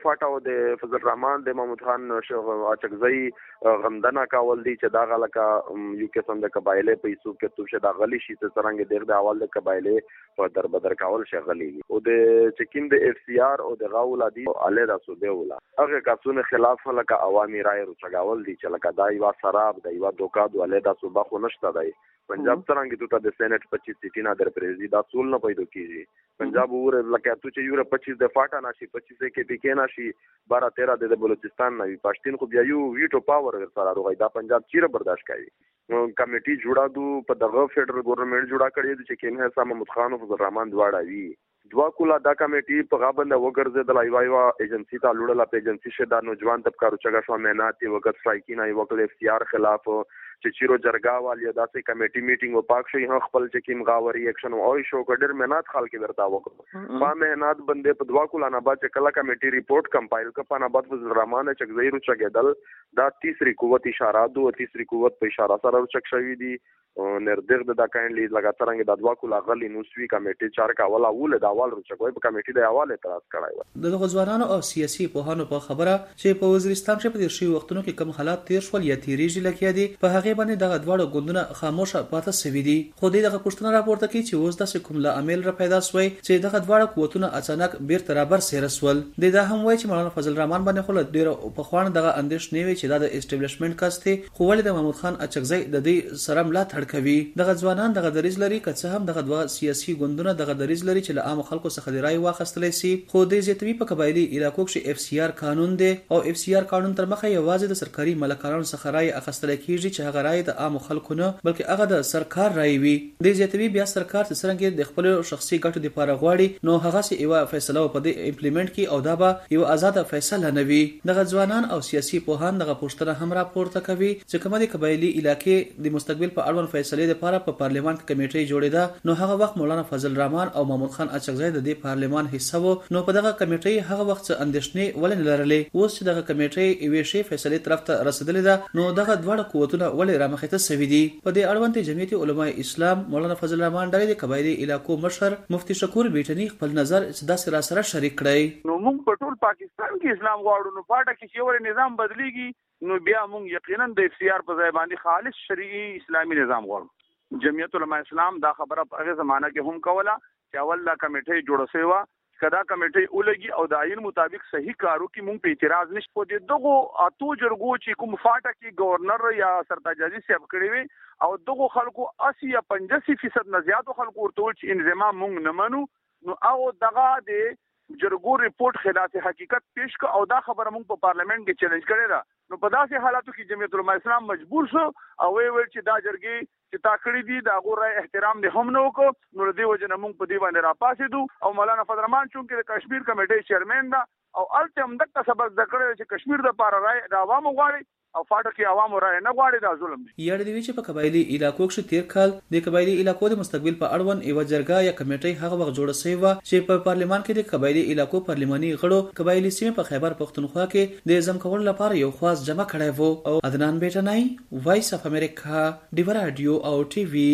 D: فاټا او د فضل الرحمن د محمود خان اچکزئی غمدنه کول دي چې دا غلکه یو قسم د قبایله په ایسو کې تو شدا غلی شي ته څنګه ډیر د اول د قبایله په در بدر کول شغلی او د چکین د اف سی آر او د غاول دي اله راسو دی ولا هغه قانون خلاف لکه عوامي رائے رچګاول دي چې لکه دا یو سراب د یو دوکا د اله د صوبه خو نشته دی پنجاب څنګه ته د سېنات پچیس سیټی نه در پریزي دا ټول نه پیدا کیږي پنجاب اور لکه تو چې یو پچیس د فاټا نشي پچیس کې پی کې نشي بارہ تیرہ د بلوچستان نه پښتون خو بیا یو ویټو پاور سره راغی دا پنجاب چیرې برداشت کوي کمیټي جوړا دو په دغه فدرل ګورنمنت جوړا کړی چې کینه سم محمود خان او فضل الرحمن دواړه وی دوا کولا دا کمیټي په غابند وګرځه د لایوایوا ایجنسی ته لوړه په ایجنسی شه د نوجوان طبقه چګه شو مهنتي وګت سټرایکینګ ای وکړ اف سی آر خلاف چې چیرو جرګا والی داسې کمیټي میټینګ و پاک شي هغه خپل چې کیم غاوري اکشن او شو ګډر مهنت خلک ورتا وکړه با مهنت بندې په دوا کولا نه بعد چې کله کمیټي ریپورت کمپایل کپانا بعد فضل الرحمن چګزیرو چګدل دا تیسری قوت اشاره دو تیسری قوت په اشاره سره چک شوی دي نردغ د دا کاینلی لګاترنګ د دوا کولا غلی نو سوي کمیټي چار کا ولا ول د اول رچګوي په کمیټي د اول اعتراض کړای و
S: د غزوانانو او سیاسي پوهانو په خبره چې په وزیرستان کې په دې شی وختونو کې کم حالات تیر شول یا تیریږي لکه دي په هغه باندې دغه دواړه ګوندونه خاموشه پاتې سوي دي خو دغه پښتنه راپورته کوي چې اوس د کوم لا عامل را پیدا شوی چې دغه دواړه قوتونه اچانک بیرته رابر سره سول د دا هم وایي چې مولانا فضل الرحمن باندې خو ډیر په خوان دغه اندیش نه وي چې د اسټابلیشمنت کاسته خو ولې د محمود خان اچکزئی د دې سره ملا تړ کوي دغه ځوانان دغه دریز لري که څه هم دغه دوه سیاسي ګوندونه دغه دریز لري چې له عام خلکو څخه د رای واخیستلې سي خو د زیاتوي په قبایلی علاقو کې اف سی آر قانون دی او اف سی آر قانون تر مخه یوازې د سرکاري ملکانو څخه رای اخیستل کیږي چې هغه رای د عام خلکو نه بلکې هغه د سرکار رای وي د زیاتوي بیا سرکار څنګه د خپل شخصي ګټو لپاره غواړي نو هغه سي یو فیصله په دې امپلیمنٹ کی او دا به یو آزاد فیصله نه وي دغه ځوانان او سیاسي پوهان دغه پوښتنه هم راپورته کوي چې کومه د قبایلی علاقې د مستقبل په اړوند فیصله لپاره په پارلیمان کې کمیټه جوړېده نو هغه وخت مولانا فضل الرحمن او محمود خان اچکزئی د دې پارلیمان حصہ وو نو په دغه کمیټه هغه وخت اندیشنې ولې لرلې اوس چې دغه کمیټه یوې شی فیصله طرف ته رسیدلې ده نو دغه دواړه قوتونه ولې رامخته سوي دي په دې اړوند جمعیت علماء اسلام مولانا فضل الرحمن ډېر د قبایلی علاقو مشر مفتی شکور بیٹنی خپل نظر صدا سره سره شریک کړی
T: نو موږ په ټول پاکستان کې اسلام غواړو نو پاټه کې چې ور نظام بدليږي نو بیا موږ یقینا د اف سی آر په ځای باندې خالص شرعي اسلامي نظام غواړو جمعیت علماء اسلام دا خبره په هغه زمانہ کې هم کوله چې اول دا کمیټه جوړه شوی و کدا کمیټه ولګي او د آئین مطابق صحیح کارو کې مونږ په اعتراض نشو د دغه اتو جرګو چې کوم فاټه کې گورنر یا سرتاجازي سیب کړی وي او دغه خلکو اسی یا پنځه فیصد نه زیاتو خلکو ورته چې انضمام مونږ نه منو نو او دغه د جرګو ریپورت خلاف حقیقت پیش ک او دا خبره مونږ په پارلیمنت کې چیلنج کړی دا نو په داسې حالاتو کې جمعیت علماء اسلام مجبور شو او وی ویل چې دا جرګي چې تا کړی دي دا غوړای احترام دې هم نه وکړو نو دې وجه نه مونږ په دې باندې را پاسې دو او مولانا فضل الرحمن چونکه د کشمیر کمیټې چیرمن دا او الته هم دغه سبق ذکر چې کشمیر د پاره راي د عوامو غواړي او فاټه کې عوامو رائے نه غواړي دا ظلم دی
S: یاد دی چې په قبایلی علاقو کې تیر کال د قبایلی علاقو د مستقبل په اړوند یو جرګه یا کمیټه هغه وخت جوړه شوی و چې په پارلیمان کې د قبایلی علاقو پارلماني غړو قبایلی سیمه په خیبر پختونخوا کې د زم کول لپاره یو خاص جمع کړی وو او عدنان بیٹنای وایس اف امریکا ډیو رادیو او ټي وي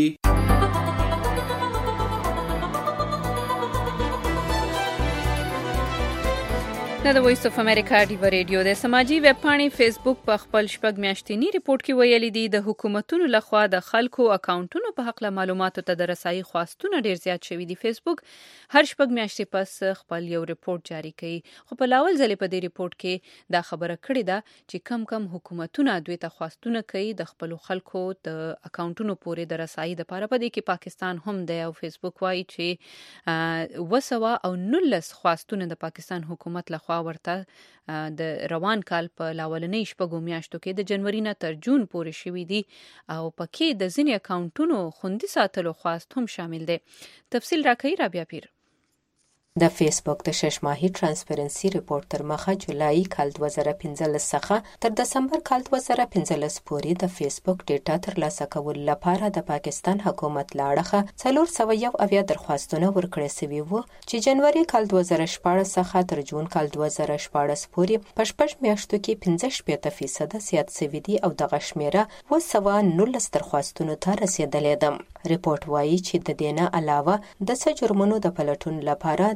B: د وایس اف امریکا ډیو ریډیو د سماجی ویب پاڼې فیسبوک په خپل شپږ میاشتنی ریپورت کې ویلي دي د حکومتونو لخوا د خلکو اکاونټونو په حق له معلوماتو ته د رسایي خواستونه ډیر زیات شوي دي فیسبوک هر شپږ میاشتې پس خپل یو ریپورت جاری کوي خو په لاول ځل په دې ریپورت کې دا خبره کړې ده چې کم کم حکومتونه دوی ته خواستونه کوي د خپل خلکو د اکاونټونو پورې د رسایي لپاره په دې کې پاکستان هم دی او فیسبوک وايي چې وسوه او نولس خواستونه د پاکستان حکومت لخوا ورته د روان کال په لاولنۍ شپږو میاشتو کې د جنوري نه تر جون پورې شوي دي او پکې د ځینې اکاونټونو خوندي ساتلو خواست هم شامل دی تفصیل راکوي رابعه پیر
E: د فیسبوک د شش ماهی ترانسپیرنسي ریپورت تر مخه جولای کال دوه زره پنځلس څخه تر دسمبر کال دوه زره پنځلس پورې د فیسبوک ډیټا ترلاسه کولو لپاره د پاکستان حکومت لاړه څلور سوه یو اویا درخواستونه ورکړل شوي وو چې جنوري کال دوه زره شپاړس څخه تر جون کال دوه زره شپاړس پورې په شپږ میاشتو کې پنځه شپېته فیصد زیات شوي دي او دغه شمیره اوه سوه نولس درخواستونو ته رسیدلې ده ریپورت وایي چې د دې نه علاوه د څه جرمونو د پلټون لپاره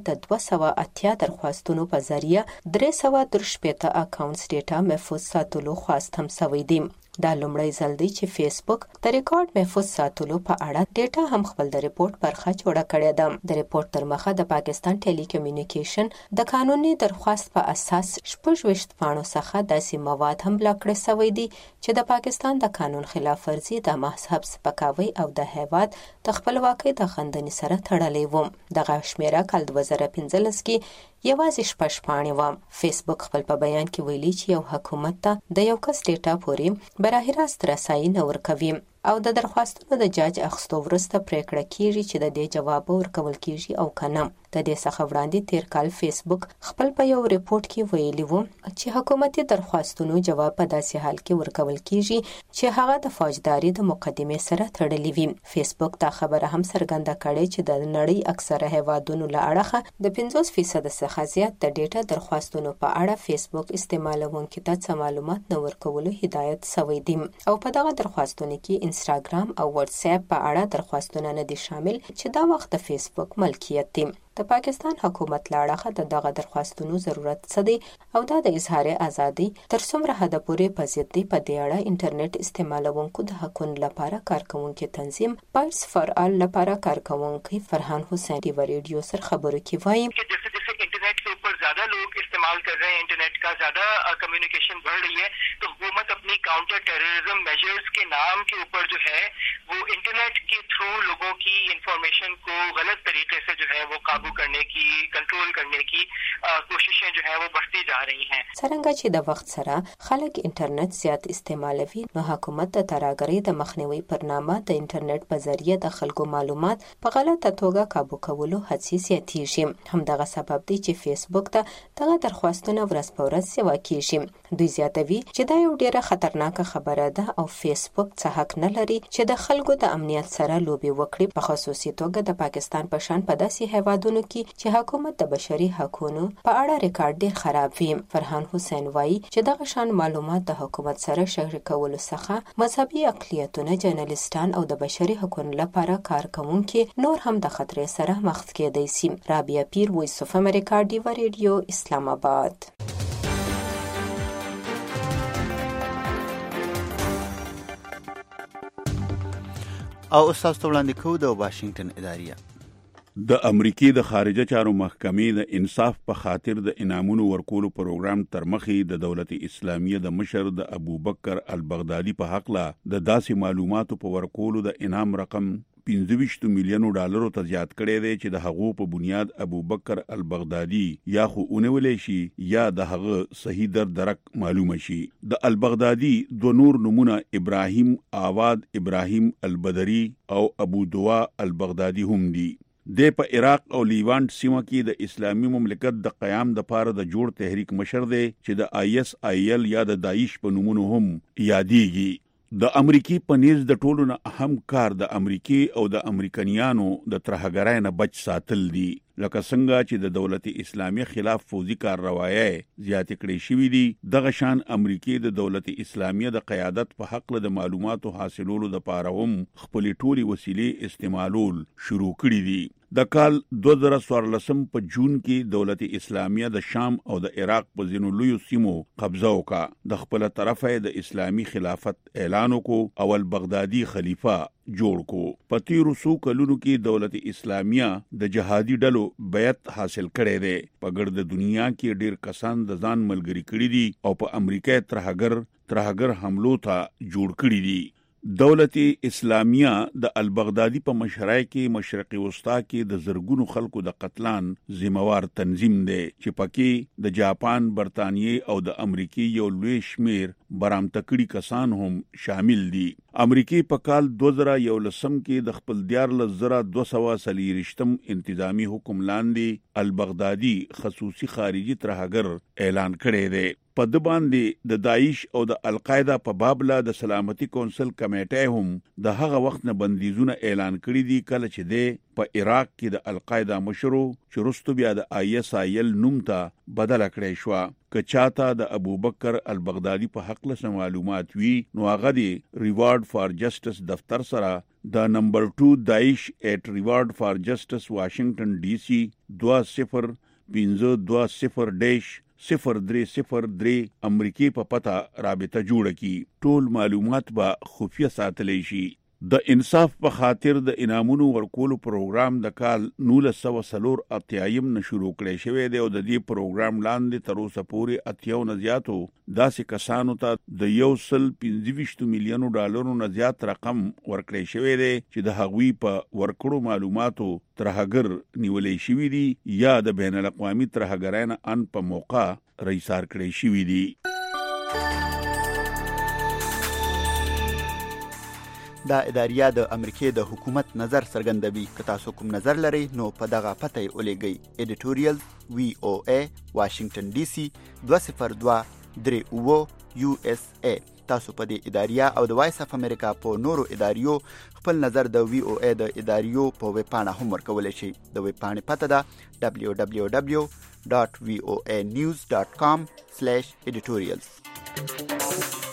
E: د دوه سوه اتیا درخواستونو په ذریعه درې سوه درې شپېته اکاونټس ډیټا محفوظ ساتلو خواست هم شوی دی. دا لومړی ځل دی چې فیسبوک د ریکارډ محفوظ ساتلو په اړه ډیټا هم خپل د ریپورت برخه جوړه کړې ده. د ریپورت تر مخه د پاکستان ټیلی کمیونیکیشن د قانوني درخواست په اساس شپږ ویشت پاڼو څخه داسې مواد هم بلاک کړی شوی دي چې د پاکستان د قانون خلاف ورزي د مذهب سپکاوي او د هیواد د خپلواکۍ د خندنې سره تړلې و. دغه شمیره کال دوه زره پنځلس کې یوازې شپږ پاڼې وه. فیسبوک خپل په بیان کې ویلي چې یو حکومت ته د یو کس ډیټا پورې براه راست رسایي نه ورکوي او د درخواستونو د جاج اخیستو وروسته پریکړه کیږي چې د دې جواب ورکول کیږي او کنه. د دې څخه وړاندې تیر کال فیسبوک خپل په یو ریپورت کې ویلي و چې حکومتي درخواستونو جواب په داسې حال کې ورکول کیږي چې هغه د فوجداري د مقدمې سره تړلې وي. فیسبوک دا خبره هم څرګنده کړې چې د نړۍ اکثره هیوادونو له اړخه د پنځوس فیصد څخه زیات د ډیټا درخواستونو په اړه فیسبوک استعمالونکو ته څه معلومات نه ورکولو هدایت شوی دی او په دغه درخواستونو کې انستاګرام او واتس اپ په اړه درخواستونه نه دي شامل چې دا وخت د فیسبوک ملکیت دی. د پاکستان حکومت لاړه د دغه درخواستونو ضرورت څه دی او دا د اظهار ازادي تر څومره حد پورې په ضد دی. په دې اړه انټرنیټ استعمالونکو د حقوقو لپاره کارکونکو تنظیم پایس فار آل لپاره کارکونکو فرحان حسین دی ریډیو سره خبرو کې وایي
L: जैसे जैसे इंटरनेट के ऊपर ज्यादा लोग इस्तेमाल कर रहे हैं, इंटरनेट का ज्यादा कम्युनिकेशन बढ़ रही है, तो हुकूमत अपनी काउंटर टेररिज्म मेजर्स के नाम के ऊपर जो है वो इंटरनेट के थ्रू लोगों की इंफॉर्मेशन को गलत तरीके से जो है वो काबू करने की, कंट्रोल करने की कोशिशें जो है वो बढ़ती जा रही हैं.
E: څرنګه چې د وخت سره خلک انټرنیټ زیات استعمالوي نو حکومت د ترهګرۍ د مخنیوي پر نامه د انټرنیټ په ذریعه د خلکو معلومات په غلطه توګه کابو کولو هڅې زیاتېږي. همدغه سبب دی چې فیسبوک ته دغه درخواستونه ورځ په ورځ سیوا کیږي. دوی زیاتوي چې دا یو ډیره خطرناکه خبره ده او فیسبوک څه حق نه لري چې د خلکو د امنیت سره لوبي وکړي، په خصوصي توګه د پاکستان په شان په داسې هیوادونو کې چې حکومت د بشري حقوقو په اړه ریکارډ ډیر خراب وي. فرحان حسین وایي چې دغه شان معلومات د حکومت سره شریکولو څخه مذهبي اقلیتونه، جرنالستان او د بشري حقوقو لپاره کارکونکي نور هم د خطر سره مخ کېدای شي. رابعه پیر، وایس اف امریکا، ډیوا ریډیو، اسلام آباد.
C: او استاد وړاندې کوو د واشنگټن اداریه
U: د امریکای د خارجه چارو محکمې د انصاف په خاطر د انعامونو ورکولو پروګرام تر مخې د دولت اسلامیه د مشر د ابوبکر البغدادي په حق لا د داسې معلوماتو په ورکولو د انعام رقم پنځه ویشت میلیونو ډالرو ته زیات کړی دی چې د هغو په بنیاد ابوبکر البغدادي یا خو اونولې شي یا د هغه صحیح در درک معلومه شي. د البغدادي دو نور نمونه ابراهیم آواد ابراهیم البدری او ابو دوا البغدادي هم دي. د په عراق او لیوانت سیمه کې د اسلامي مملکت د قیام د پاره د جوړ تحریک مشر دی چې د آی اس آی ال یا د داعش په نومونو هم یادېږي. د امریکای په نیز د ټولو نه اهم کار د امریکای او د امریکایانو د ترهګرۍ نه بچ ساتل دي، لکه څنګه چې د دولت اسلامي خلاف فوزي کارروایي زیات کړې شوې دي. دغه شان امریکای د دولت اسلامي د قیادت په حق له معلوماتو حاصلولو د پاره هم خپل ټولي وسیلې استعمالول شروع کړې دي. د کال دوه زره څوارلسم په جون کې دولت اسلامیه د شام او د عراق په ځینو لویو سیمو قبضه وکړه. د خپل طرفه د اسلامي خلافت اعلان وکړ او البغدادي خلیفہ جوړ کو. په تیرو څو کلونو کې دولت اسلامیه د جهادي ډلو بیعت حاصل کړي دي. په ګرد دنیا کې ډیر کسان د ځان ملګری کړي دي او په امریکا ترهګر ترهګر حملو ته جوړ کړي دي. دولت اسلامیه د البغدادي په مشرۍ کې مشرقي وسطا کې د زرګونو خلکو د قتلان ذمہوار تنظیم دی چې پکې د جاپان، برتانیې او د امریکای یو لوی شمیر برامتکړي کسان هم شامل دي. امریکای په کال دوه زره یولسم کې د خپل دیارلس زره دوه سوه څلېرویشتم انتظامی حکم لاندې البغدادي خصوصي خارجي ترهګر اعلان کړی دی. په د باندې د داعش او د القاعده په بابله د سلامتي کونسل کمیټه هم د هغه وخت نه بندیزونه اعلان کړي دي کله چې د په عراق کې د القاعده مشرو چې وروسته بیا د آی اس آی ایل نوم ته بدله کړې شوه که چاته د ابوبکر البغدادي په حق له معلومات وي نو هغه دی ریوارډ فار جسټس دفتر سره د نمبر دو داعش ایٹ ریوارډ فار جسټس واشنگټن ډي سي دو صفر پنځه دوه صفر ډیش صفر درې صفر درې امریکای په پتا رابطه جوړه کی ټول معلومات به خفیه ساتلی شي د انصاف په خاطر د انعامونو ورکولو پروګرام د کال نولس سوه څلور اتیایم نه شروع کړی شوی دی او د دې پروګرام لاندې تر اوسه پورې اتیاو نه زیاتو داسې کسانو ته د یو سل پنځه ویشت میلیونو ډالرو نه زیات رقم ورکړی شوی دی چې د هغوی په ورکړو معلوماتو ترهګر نیولې شوی دي یا د بین الاقوامي ترهګرانو ان په موقع رئیسار کړی شوی دي.
C: دا اداریه د امریکای د حکومت نظر څرګندوي که تاسو کوم نظر لرئ نو په دغه پته یې ولیږئ ایډیټوریال وی او ای واشنگټن ډي سي دوه صفر دوه درې اوه یو اس ای تاسو په دې اداریه او د وایس اف امریکا په نورو اداریو خپل نظر د وی او ای د اداریو په ویب پاڼه هم ورکولی شئ د ویب پاڼې پته ده دبلیو دبلیو دبلیو ډاټ وی او ای نیوز ډاټ کام سلیش ایډیټوریالز.